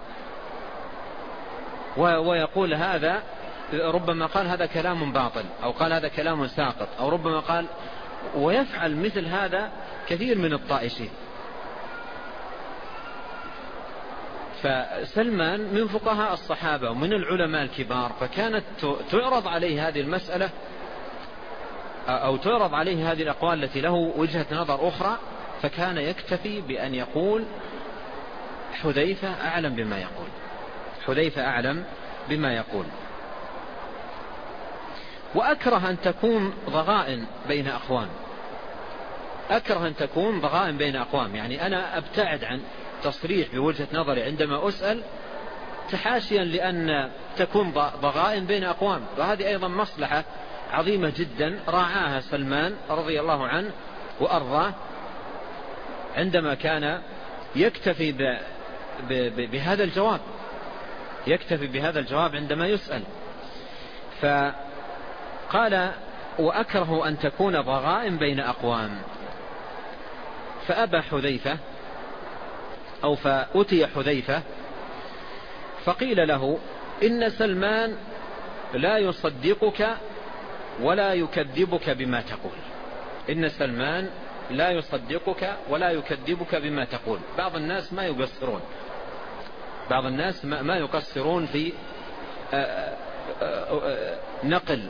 ويقول هذا، ربما قال هذا كلام باطل أو قال هذا كلام ساقط أو ربما قال، ويفعل مثل هذا كثير من الطائشين. فسلمان من فقهاء الصحابة ومن العلماء الكبار، فكانت تعرض عليه هذه المسألة أو تعرض عليه هذه الأقوال التي له وجهة نظر أخرى، فكان يكتفي بأن يقول حذيفة أعلم بما يقول، حذيفة أعلم بما يقول. وأكره أن تكون ضغائن بين أقوام، أكره أن تكون ضغائن بين أقوام، يعني أنا أبتعد عن تصريح بوجهة نظري عندما أسأل تحاشيا لأن تكون ضغائن بين أقوام. وهذه أيضا مصلحة عظيمة جدا راعاها سلمان رضي الله عنه وأرضاه عندما كان يكتفي ب ب ب بهذا الجواب، يكتفي بهذا الجواب عندما يسأل. فقال وأكره أن تكون ضغائن بين أقوام، فأبى حذيفة أو فأتي حذيفة فقيل له إن سلمان لا يصدقك ولا يكذبك بما تقول، إن سلمان لا يصدقك ولا يكذبك بما تقول. بعض الناس ما يقصرون، بعض الناس ما يقصرون في نقل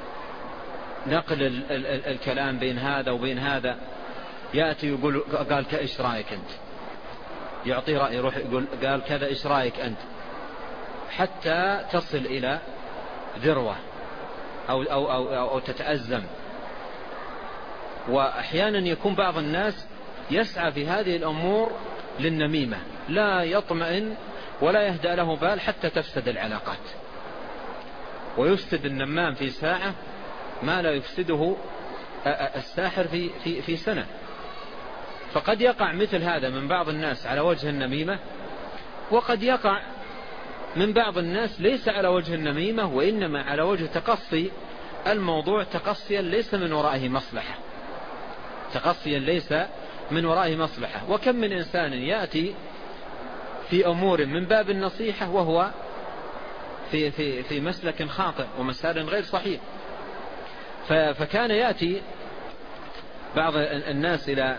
نقل الكلام بين هذا وبين هذا. يأتي يقول قال إيش رأيك أنت، يعطي رأي، يروح يقول قال كذا إيش رأيك أنت، حتى تصل إلى ذروة أو, أو, أو, أو, أو تتأزم. وأحيانا يكون بعض الناس يسعى في هذه الأمور للنميمة، لا يطمئن ولا يهدأ له بال حتى تفسد العلاقات، ويفسد النمام في ساعة ما لا يفسده الساحر في, في, في سنة. فقد يقع مثل هذا من بعض الناس على وجه النميمة، وقد يقع من بعض الناس ليس على وجه النميمة وإنما على وجه تقصي الموضوع تقصيا ليس من ورائه مصلحة، تقصيا ليس من ورائه مصلحة. وكم من إنسان يأتي في أمور من باب النصيحة وهو في, في, في مسلك خاطئ ومسار غير صحيح. فكان يأتي بعض الناس إلى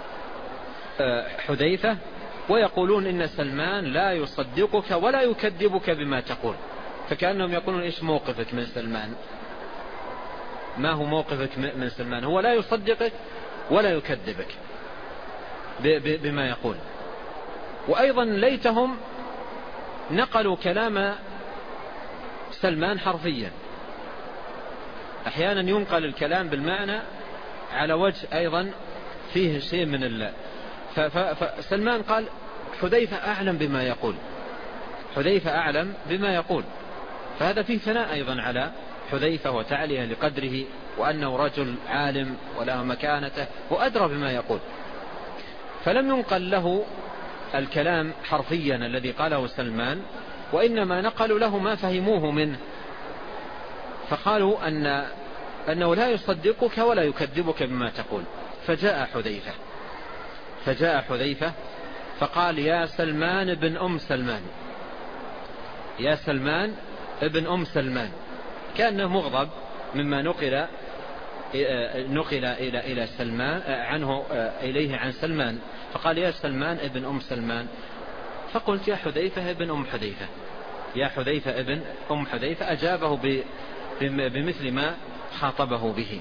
حذيفة ويقولون إن سلمان لا يصدقك ولا يكذبك بما تقول، فكأنهم يقولون إيش موقفك من سلمان، ما هو موقفك من سلمان، هو لا يصدقك ولا يكذبك بما يقول. وأيضا ليتهم نقلوا كلام سلمان حرفيا، أحيانا ينقل الكلام بالمعنى على وجه أيضا فيه شيء من الله. فسلمان قال حذيفة أعلم بما يقول، حذيفة أعلم بما يقول. فهذا فيه ثناء أيضا على حذيفة وتعليه لقدره وأنه رجل عالم وله مكانته وأدرى بما يقول. فلم ينقل له الكلام حرفيا الذي قاله سلمان، وإنما نقلوا له ما فهموه منه، فقالوا أن أنه لا يصدقك ولا يكذبك بما تقول. فجاء حذيفة فجاء حذيفة فقال يا سلمان ابن أم سلمان، يا سلمان ابن أم سلمان، كأنه مغضب مما نقل نقل إلى إلى سلمان عنه إليه عن سلمان، فقال يا سلمان ابن أم سلمان. فقلت يا حذيفة ابن أم حذيفة، يا حذيفة ابن أم حذيفة. أجابه بمثل ما خاطبه به.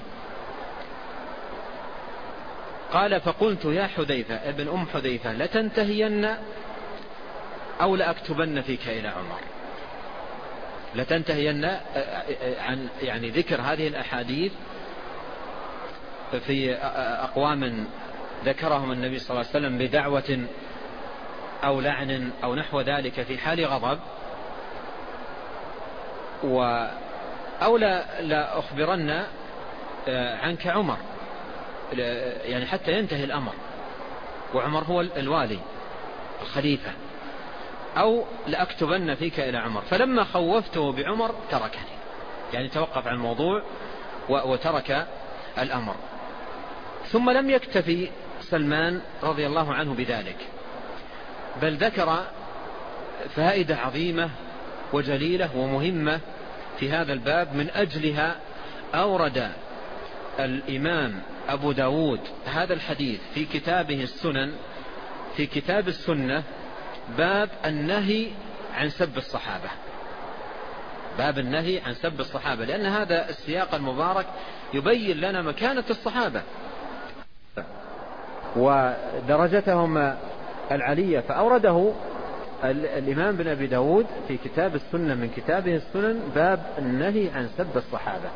قال فقلت يا حذيفة ابن أم حذيفة لتنتهين أو لأكتبن فيك إلى عمر، لتنتهين عن يعني ذكر هذه الأحاديث في أقوام ذكرهم النبي صلى الله عليه وسلم بدعوة أو لعن أو نحو ذلك في حال غضب، و أو لا, لا أخبرن عنك عمر يعني حتى ينتهي الأمر، وعمر هو الوالي الخليفة، أو لأكتبن فيك إلى عمر. فلما خوفته بعمر تركني، يعني توقف عن الموضوع وترك الأمر. ثم لم يكتفي سلمان رضي الله عنه بذلك، بل ذكر فائدة عظيمة وجليلة ومهمة في هذا الباب، من أجلها أورد الإمام أبو داود هذا الحديث في كتابه السنن، في كتاب السنة، باب النهي عن سب الصحابة، باب النهي عن سب الصحابة، لأن هذا السياق المبارك يبين لنا مكانة الصحابة ودرجتهم العلية. فأورده الإمام بن أبي داود في كتاب السنة من كتابه السنن باب النهي عن سب الصحابة.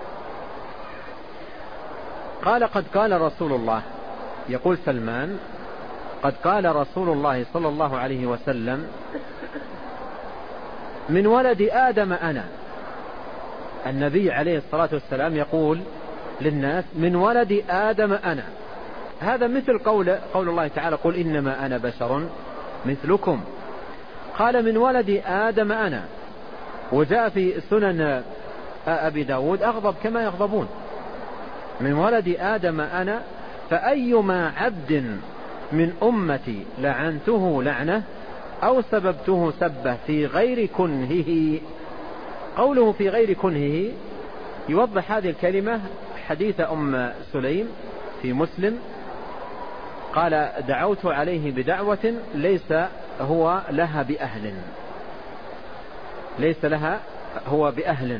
قال قد قال رسول الله، يقول سلمان قد قال رسول الله صلى الله عليه وسلم من ولد آدم أنا. النبي عليه الصلاة والسلام يقول للناس من ولد آدم أنا، هذا مثل قول, قول الله تعالى قل إنما أنا بشر مثلكم. قال من ولد آدم أنا، وجاء في سنن أبي داود أغضب كما يغضبون، من ولد آدم أنا فأيما عبد من أمتي لعنته لعنة أو سببته سبه في غير كنهه. قوله في غير كنهه يوضح هذه الكلمة حديث أم سليم في مسلم، قال دعوت عليه بدعوة ليس هو لها بأهل، ليس لها هو بأهل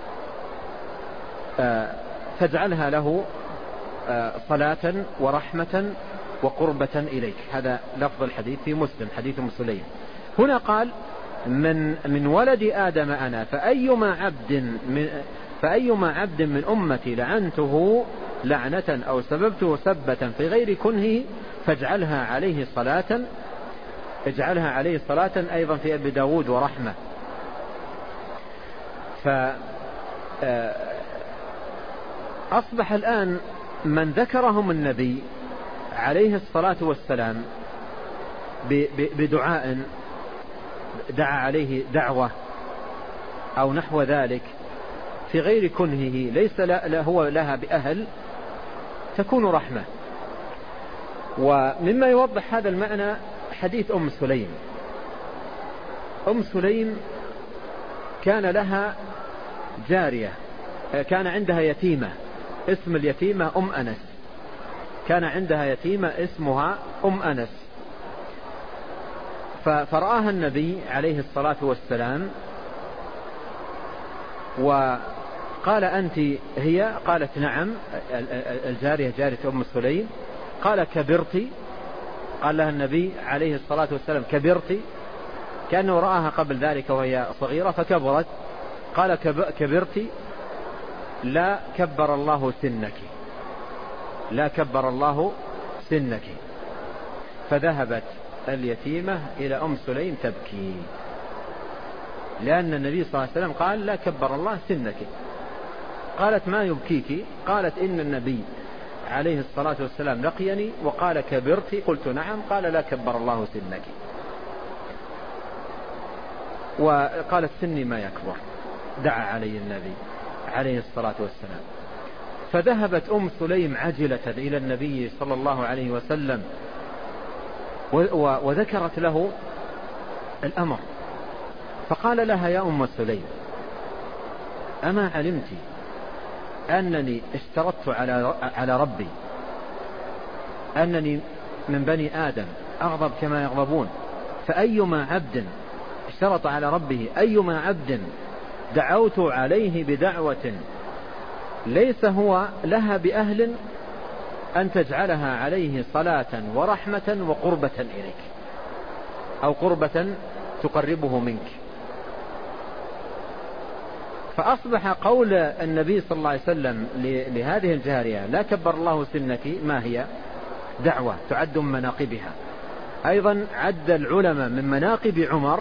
فاجعلها له صلاة ورحمة وقربة إليك. هذا لفظ الحديث في مسلم، حديث أم سليم. هنا قال من, من ولد آدم أنا فأيما عبد من, فأيما عبد من أمتي لعنته لعنة أو سببته سبة في غير كنه فاجعلها عليه صلاة، اجعلها عليه صلاة أيضا في أبي داود ورحمة. فأصبح الآن من ذكرهم النبي عليه الصلاة والسلام بدعاء دعا عليه دعوة أو نحو ذلك في غير كنهه ليس هو لها بأهل تكون رحمة. ومما يوضح هذا المعنى حديث أم سليم. أم سليم كان لها جارية، كان عندها يتيمة، اسم اليتيمة أم أنس، كان عندها يتيمة اسمها أم أنس. فرآها النبي عليه الصلاة والسلام وقال أنت هي؟ قالت نعم، الجارية جارية أم سليم. قال كبرتي؟ قال لها النبي عليه الصلاة والسلام كبرتي؟ كأنه رآها قبل ذلك وهي صغيرة فكبرت. قال كبرتي؟ لا كبر الله سنك، لا كبر الله سنك. فذهبت اليتيمة إلى أم سليم تبكي، لأن النبي صلى الله عليه وسلم قال لا كبر الله سنك. قالت ما يبكيك؟ قالت إن النبي عليه الصلاة والسلام لقيني وقال كبرتي؟ قلت نعم. قال لا كبر الله سنك. وقالت سني ما يكبر. دعا علي النبي عليه الصلاة والسلام. فذهبت أم سليم عجلة إلى النبي صلى الله عليه وسلم وذكرت له الأمر، فقال لها يا أم سليم أما علمت أنني اشترطت على على ربي أنني من بني آدم أغضب كما يغضبون، فأيما عبد اشترط على ربه أيما عبد دعوت عليه بدعوة ليس هو لها بأهل أن تجعلها عليه صلاة ورحمة وقربة إليك، أو قربة تقربه منك. فأصبح قول النبي صلى الله عليه وسلم لهذه الجارية لا كبر الله سنك ما هي دعوة تعد من مناقبها. أيضا عد العلماء من مناقب عمر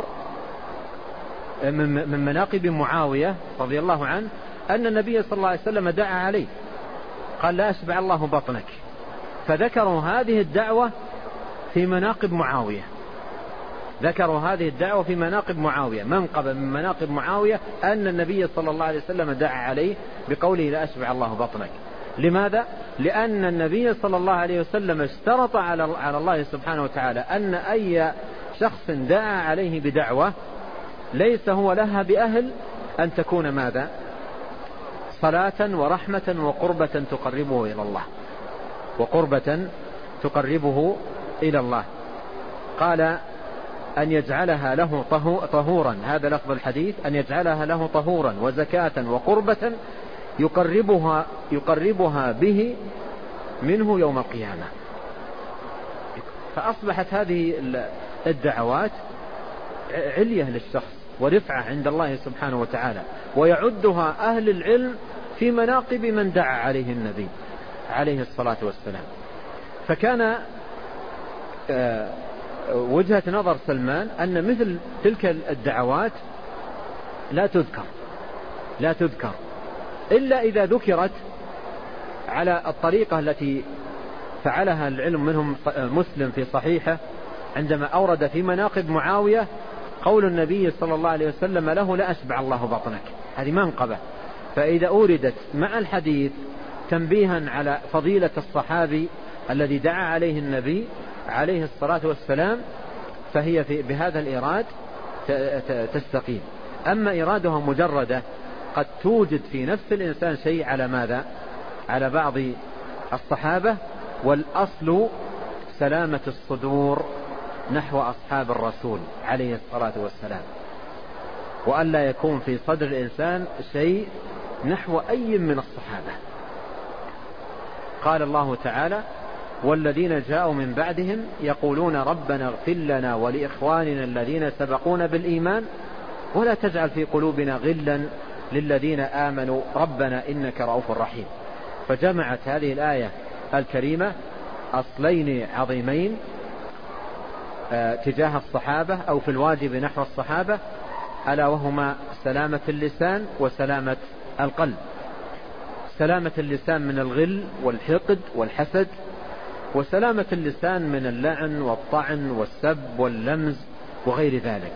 من مناقب معاوية رضي الله عنه أن النبي صلى الله عليه وسلم دعا عليه قال لا أشبع الله بطنك، فذكروا هذه الدعوة في مناقب معاوية، ذكروا هذه الدعوة في مناقب معاوية، منقبة من مناقب معاوية أن النبي صلى الله عليه وسلم دعا عليه بقوله لا أشبع الله بطنك. لماذا؟ لأن النبي صلى الله عليه وسلم اشترط على الله سبحانه وتعالى أن أي شخص دعا عليه بدعوة ليس هو لها بأهل أن تكون ماذا؟ صلاة ورحمة وقربة تقربه إلى الله، وقربة تقربه إلى الله. قال أن يجعلها له طهورا، هذا لفظ الحديث، أن يجعلها له طهورا وزكاة وقربة يقربها, يقربها به منه يوم القيامة. فأصبحت هذه الدعوات علية للشخص ورفعة عند الله سبحانه وتعالى، ويعدها أهل العلم في مناقب من دعا عليه النبي عليه الصلاة والسلام. فكان وجهة نظر سلمان أن مثل تلك الدعوات لا تذكر لا تذكر إلا إذا ذكرت على الطريقة التي فعلها العلم، منهم مسلم في صحيحه عندما أورد في مناقب معاوية قول النبي صلى الله عليه وسلم له لا أشبع الله بطنك، هذه منقبة. فإذا أوردت مع الحديث تنبيها على فضيلة الصحابي الذي دعا عليه النبي عليه الصلاة والسلام فهي في بهذا الإيراد تستقيم. أما إيرادها مجردة قد توجد في نفس الإنسان شيء على ماذا؟ على بعض الصحابة، والأصل سلامة الصدور نحو أصحاب الرسول عليه الصلاة والسلام، وأن لا يكون في صدر الإنسان شيء نحو أي من الصحابة. قال الله تعالى والذين جاءوا من بعدهم يقولون ربنا اغفر لنا ولإخواننا الذين سبقونا بالإيمان ولا تجعل في قلوبنا غلا للذين آمنوا ربنا إنك رؤوف رحيم. فجمعت هذه الآية الكريمة أصلين عظيمين تجاه الصحابة أو في الواجب نحو الصحابة، ألا وهما سلامة اللسان وسلامة القلب. سلامة اللسان من الغل والحقد والحسد، وسلامة اللسان من اللعن والطعن والسب واللمز وغير ذلك.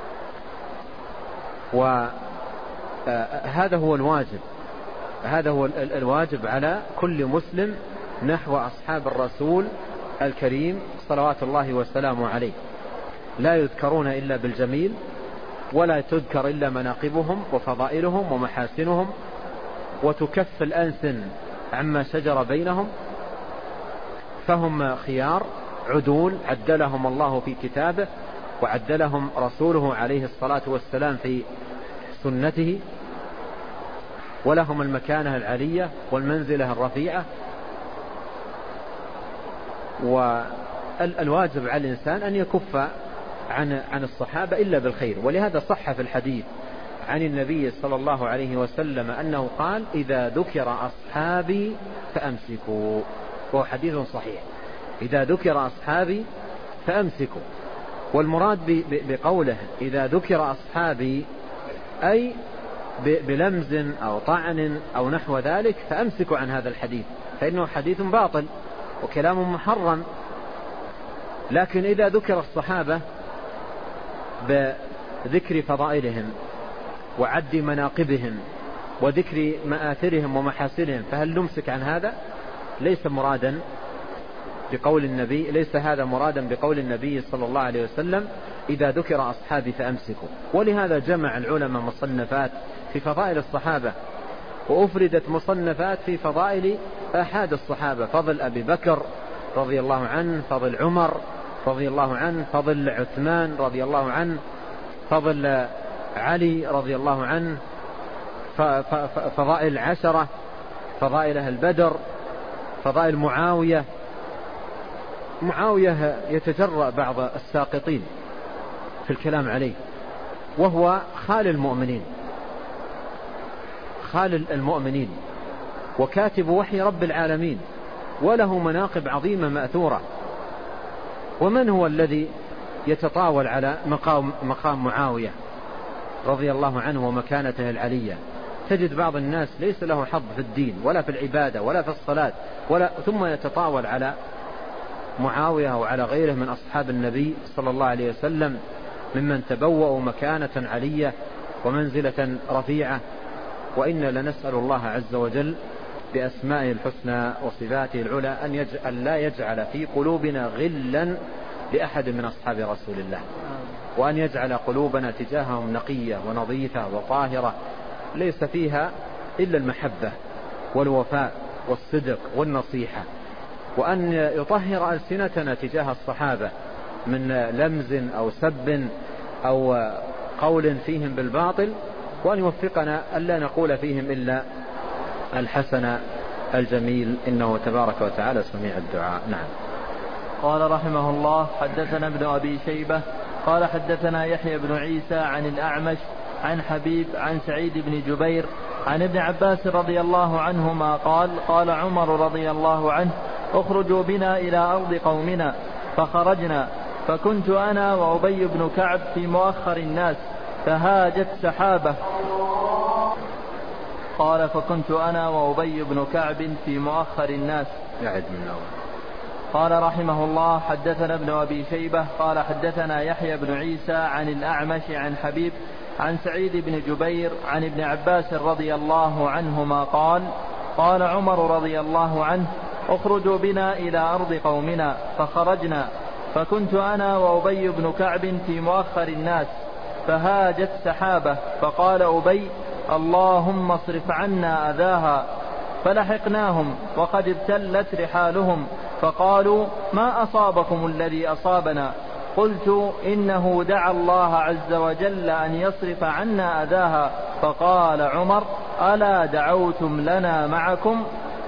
وهذا هو الواجب هذا هو الواجب على كل مسلم نحو أصحاب الرسول الكريم صلوات الله وسلامه عليه. لا يذكرون إلا بالجميل، ولا تذكر إلا مناقبهم وفضائلهم ومحاسنهم، وتكف الألسن عما شجر بينهم، فهم خيار عدول عدلهم الله في كتابه وعدلهم رسوله عليه الصلاة والسلام في سنته، ولهم المكانة العلية والمنزلة الرفيعة. والواجب على الإنسان أن يكف عن عن الصحابة إلا بالخير. ولهذا صح في الحديث عن النبي صلى الله عليه وسلم أنه قال إذا ذكر أصحابي فأمسكوا، وهو حديث صحيح، إذا ذكر أصحابي فأمسكوا. والمراد بقوله إذا ذكر أصحابي أي بلمز أو طعن أو نحو ذلك فأمسكوا عن هذا الحديث، فإنه حديث باطل وكلام محرم. لكن إذا ذكر الصحابة بذكر فضائلهم وعد مناقبهم وذكر مآثرهم ومحاسنهم فهل نمسك عن هذا؟ ليس مرادا بقول النبي ليس هذا مرادا بقول النبي صلى الله عليه وسلم إذا ذكر أصحابي فأمسكوا. ولهذا جمع العلماء مصنفات في فضائل الصحابة، وأفردت مصنفات في فضائل أحد الصحابة، فضل أبي بكر رضي الله عنه، فضل عمر رضي الله عنه، فضل عثمان رضي الله عنه، فضل علي رضي الله عنه، فضائل العشرة، فضائل أهل بدر، فضائل معاوية. معاوية يتجرأ بعض الساقطين في الكلام عليه، وهو خال المؤمنين خال المؤمنين وكاتب وحي رب العالمين، وله مناقب عظيمة مأثورة. ومن هو الذي يتطاول على مقام, مقام معاوية رضي الله عنه ومكانته العلية؟ تجد بعض الناس ليس له حظ في الدين ولا في العبادة ولا في الصلاة ولا ثم يتطاول على معاوية وعلى غيره من أصحاب النبي صلى الله عليه وسلم ممن تبوأوا مكانة علية ومنزلة رفيعة. وإنا لنسأل الله عز وجل بأسمائه الحسنى وصفاته العلى أن, يجعل أن لا يجعل في قلوبنا غلا لأحد من أصحاب رسول الله، وأن يجعل قلوبنا تجاههم نقية ونظيفة وطاهرة ليس فيها إلا المحبة والوفاء والصدق والنصيحة، وأن يطهر ألسنتنا تجاه الصحابة من لمز أو سب أو قول فيهم بالباطل، وأن يوفقنا ألا نقول فيهم إلا الحسن الجميل، إنه تبارك وتعالى سميع الدعاء. نعم. قال رحمه الله: حدثنا ابن أبي شيبة قال حدثنا يحيى بن عيسى عن الأعمش عن حبيب عن سعيد بن جبير عن ابن عباس رضي الله عنهما قال: قال عمر رضي الله عنه: اخرجوا بنا إلى أرض قومنا، فخرجنا، فكنت أنا وأبي بن كعب في مؤخر الناس، فهاجت سحابة. قال: فكنت أنا وأبي بن كعب في مؤخر الناس. يعد من أول. قال رحمه الله: حدثنا ابن أبي شيبة قال حدثنا يحيى بن عيسى عن الأعمش عن حبيب عن سعيد بن جبير عن ابن عباس رضي الله عنهما قال: قال عمر رضي الله عنه: اخرجوا بنا إلى أرض قومنا، فخرجنا، فكنت أنا وأبي بن كعب في مؤخر الناس، فهاجت سحابة، فقال أبي: اللهم اصرف عنا أذاها، فلحقناهم وقد ابتلت رحالهم، فقالوا: ما أصابكم الذي أصابنا؟ قلت: إنه دعا الله عز وجل أن يصرف عنا أذاها. فقال عمر: ألا دعوتم لنا معكم؟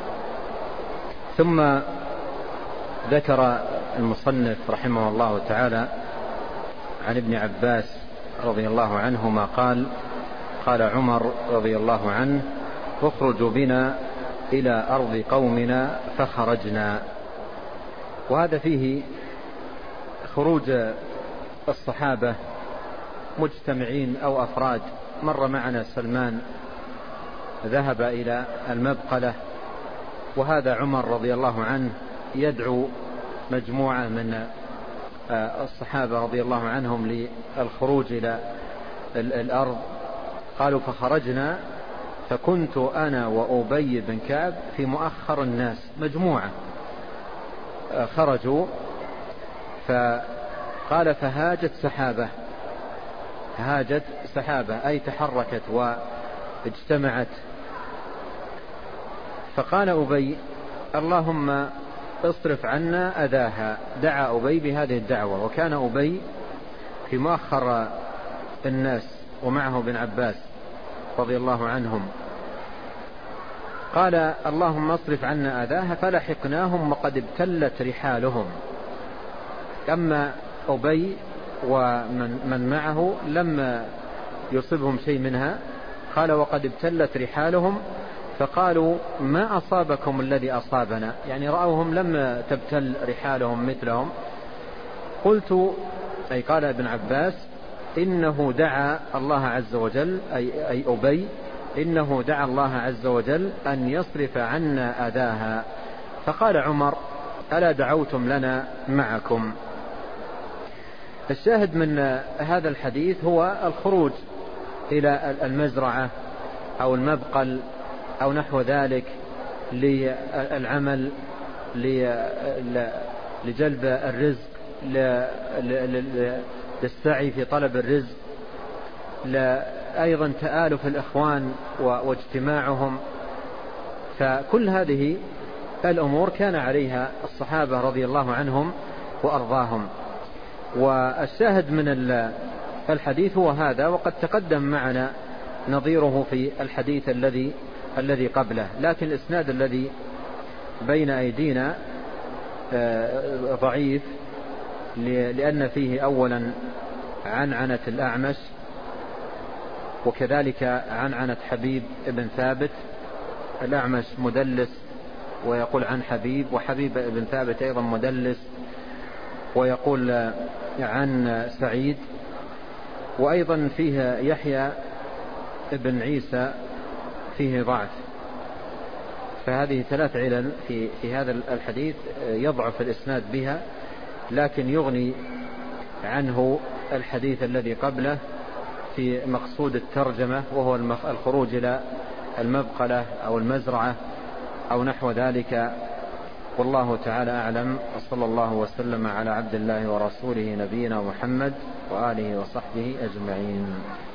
ثم ذكر المصنف رحمه الله تعالى عن ابن عباس رضي الله عنهما قال: قال عمر رضي الله عنه: اخرجوا بنا إلى أرض قومنا، فخرجنا. وهذا فيه خروج الصحابة مجتمعين أو أفراد. مر معنا سلمان ذهب إلى المبقلة، وهذا عمر رضي الله عنه يدعو مجموعة من الصحابة رضي الله عنهم للخروج إلى الأرض. قالوا: فخرجنا، فكنت أنا وأبي بن كعب في مؤخر الناس. مجموعة خرجوا، فقال: فهاجت سحابة. هاجت سحابة أي تحركت واجتمعت. فقال أبي: اللهم اصرف عنا أذاها. دعا أبي بهذه الدعوة، وكان أبي في مؤخر الناس ومعه ابن عباس رضي الله عنهم. قال: اللهم اصرف عنا أذاها، فلحقناهم وقد ابتلت رحالهم. أما أبي ومن من معه لم يصبهم شيء منها. قال: وقد ابتلت رحالهم، فقالوا: ما أصابكم الذي أصابنا؟ يعني رأوهم لم تبتل رحالهم مثلهم. قلت، أي قال ابن عباس: إنه دعا الله عز وجل، أي, أي أبي، إنه دعا الله عز وجل أن يصرف عنا أذاها. فقال عمر: ألا دعوتم لنا معكم؟ الشاهد من هذا الحديث هو الخروج إلى المزرعة أو المبقل أو نحو ذلك للعمل، لجلب الرزق، للسعي في طلب الرزق، أيضا تآلف الإخوان واجتماعهم. فكل هذه الأمور كان عليها الصحابة رضي الله عنهم وأرضاهم. والشاهد من الحديث هو هذا، وقد تقدم معنا نظيره في الحديث الذي الذي قبله، لكن الإسناد الذي بين أيدينا ضعيف، لأن فيه أولا عنعنة الأعمش وكذلك عنعنة حبيب ابن ثابت. الأعمش مدلس ويقول عن حبيب، وحبيب ابن ثابت أيضا مدلس ويقول عن سعيد. وأيضا فيه يحيى ابن عيسى فيه ضعف. فهذه ثلاث علل في, في هذا الحديث يضعف الإسناد بها، لكن يغني عنه الحديث الذي قبله في مقصود الترجمة، وهو الخروج إلى المبقلة أو المزرعة أو نحو ذلك. والله تعالى أعلم، وصلى الله وسلم على عبد الله ورسوله نبينا محمد وآله وصحبه أجمعين.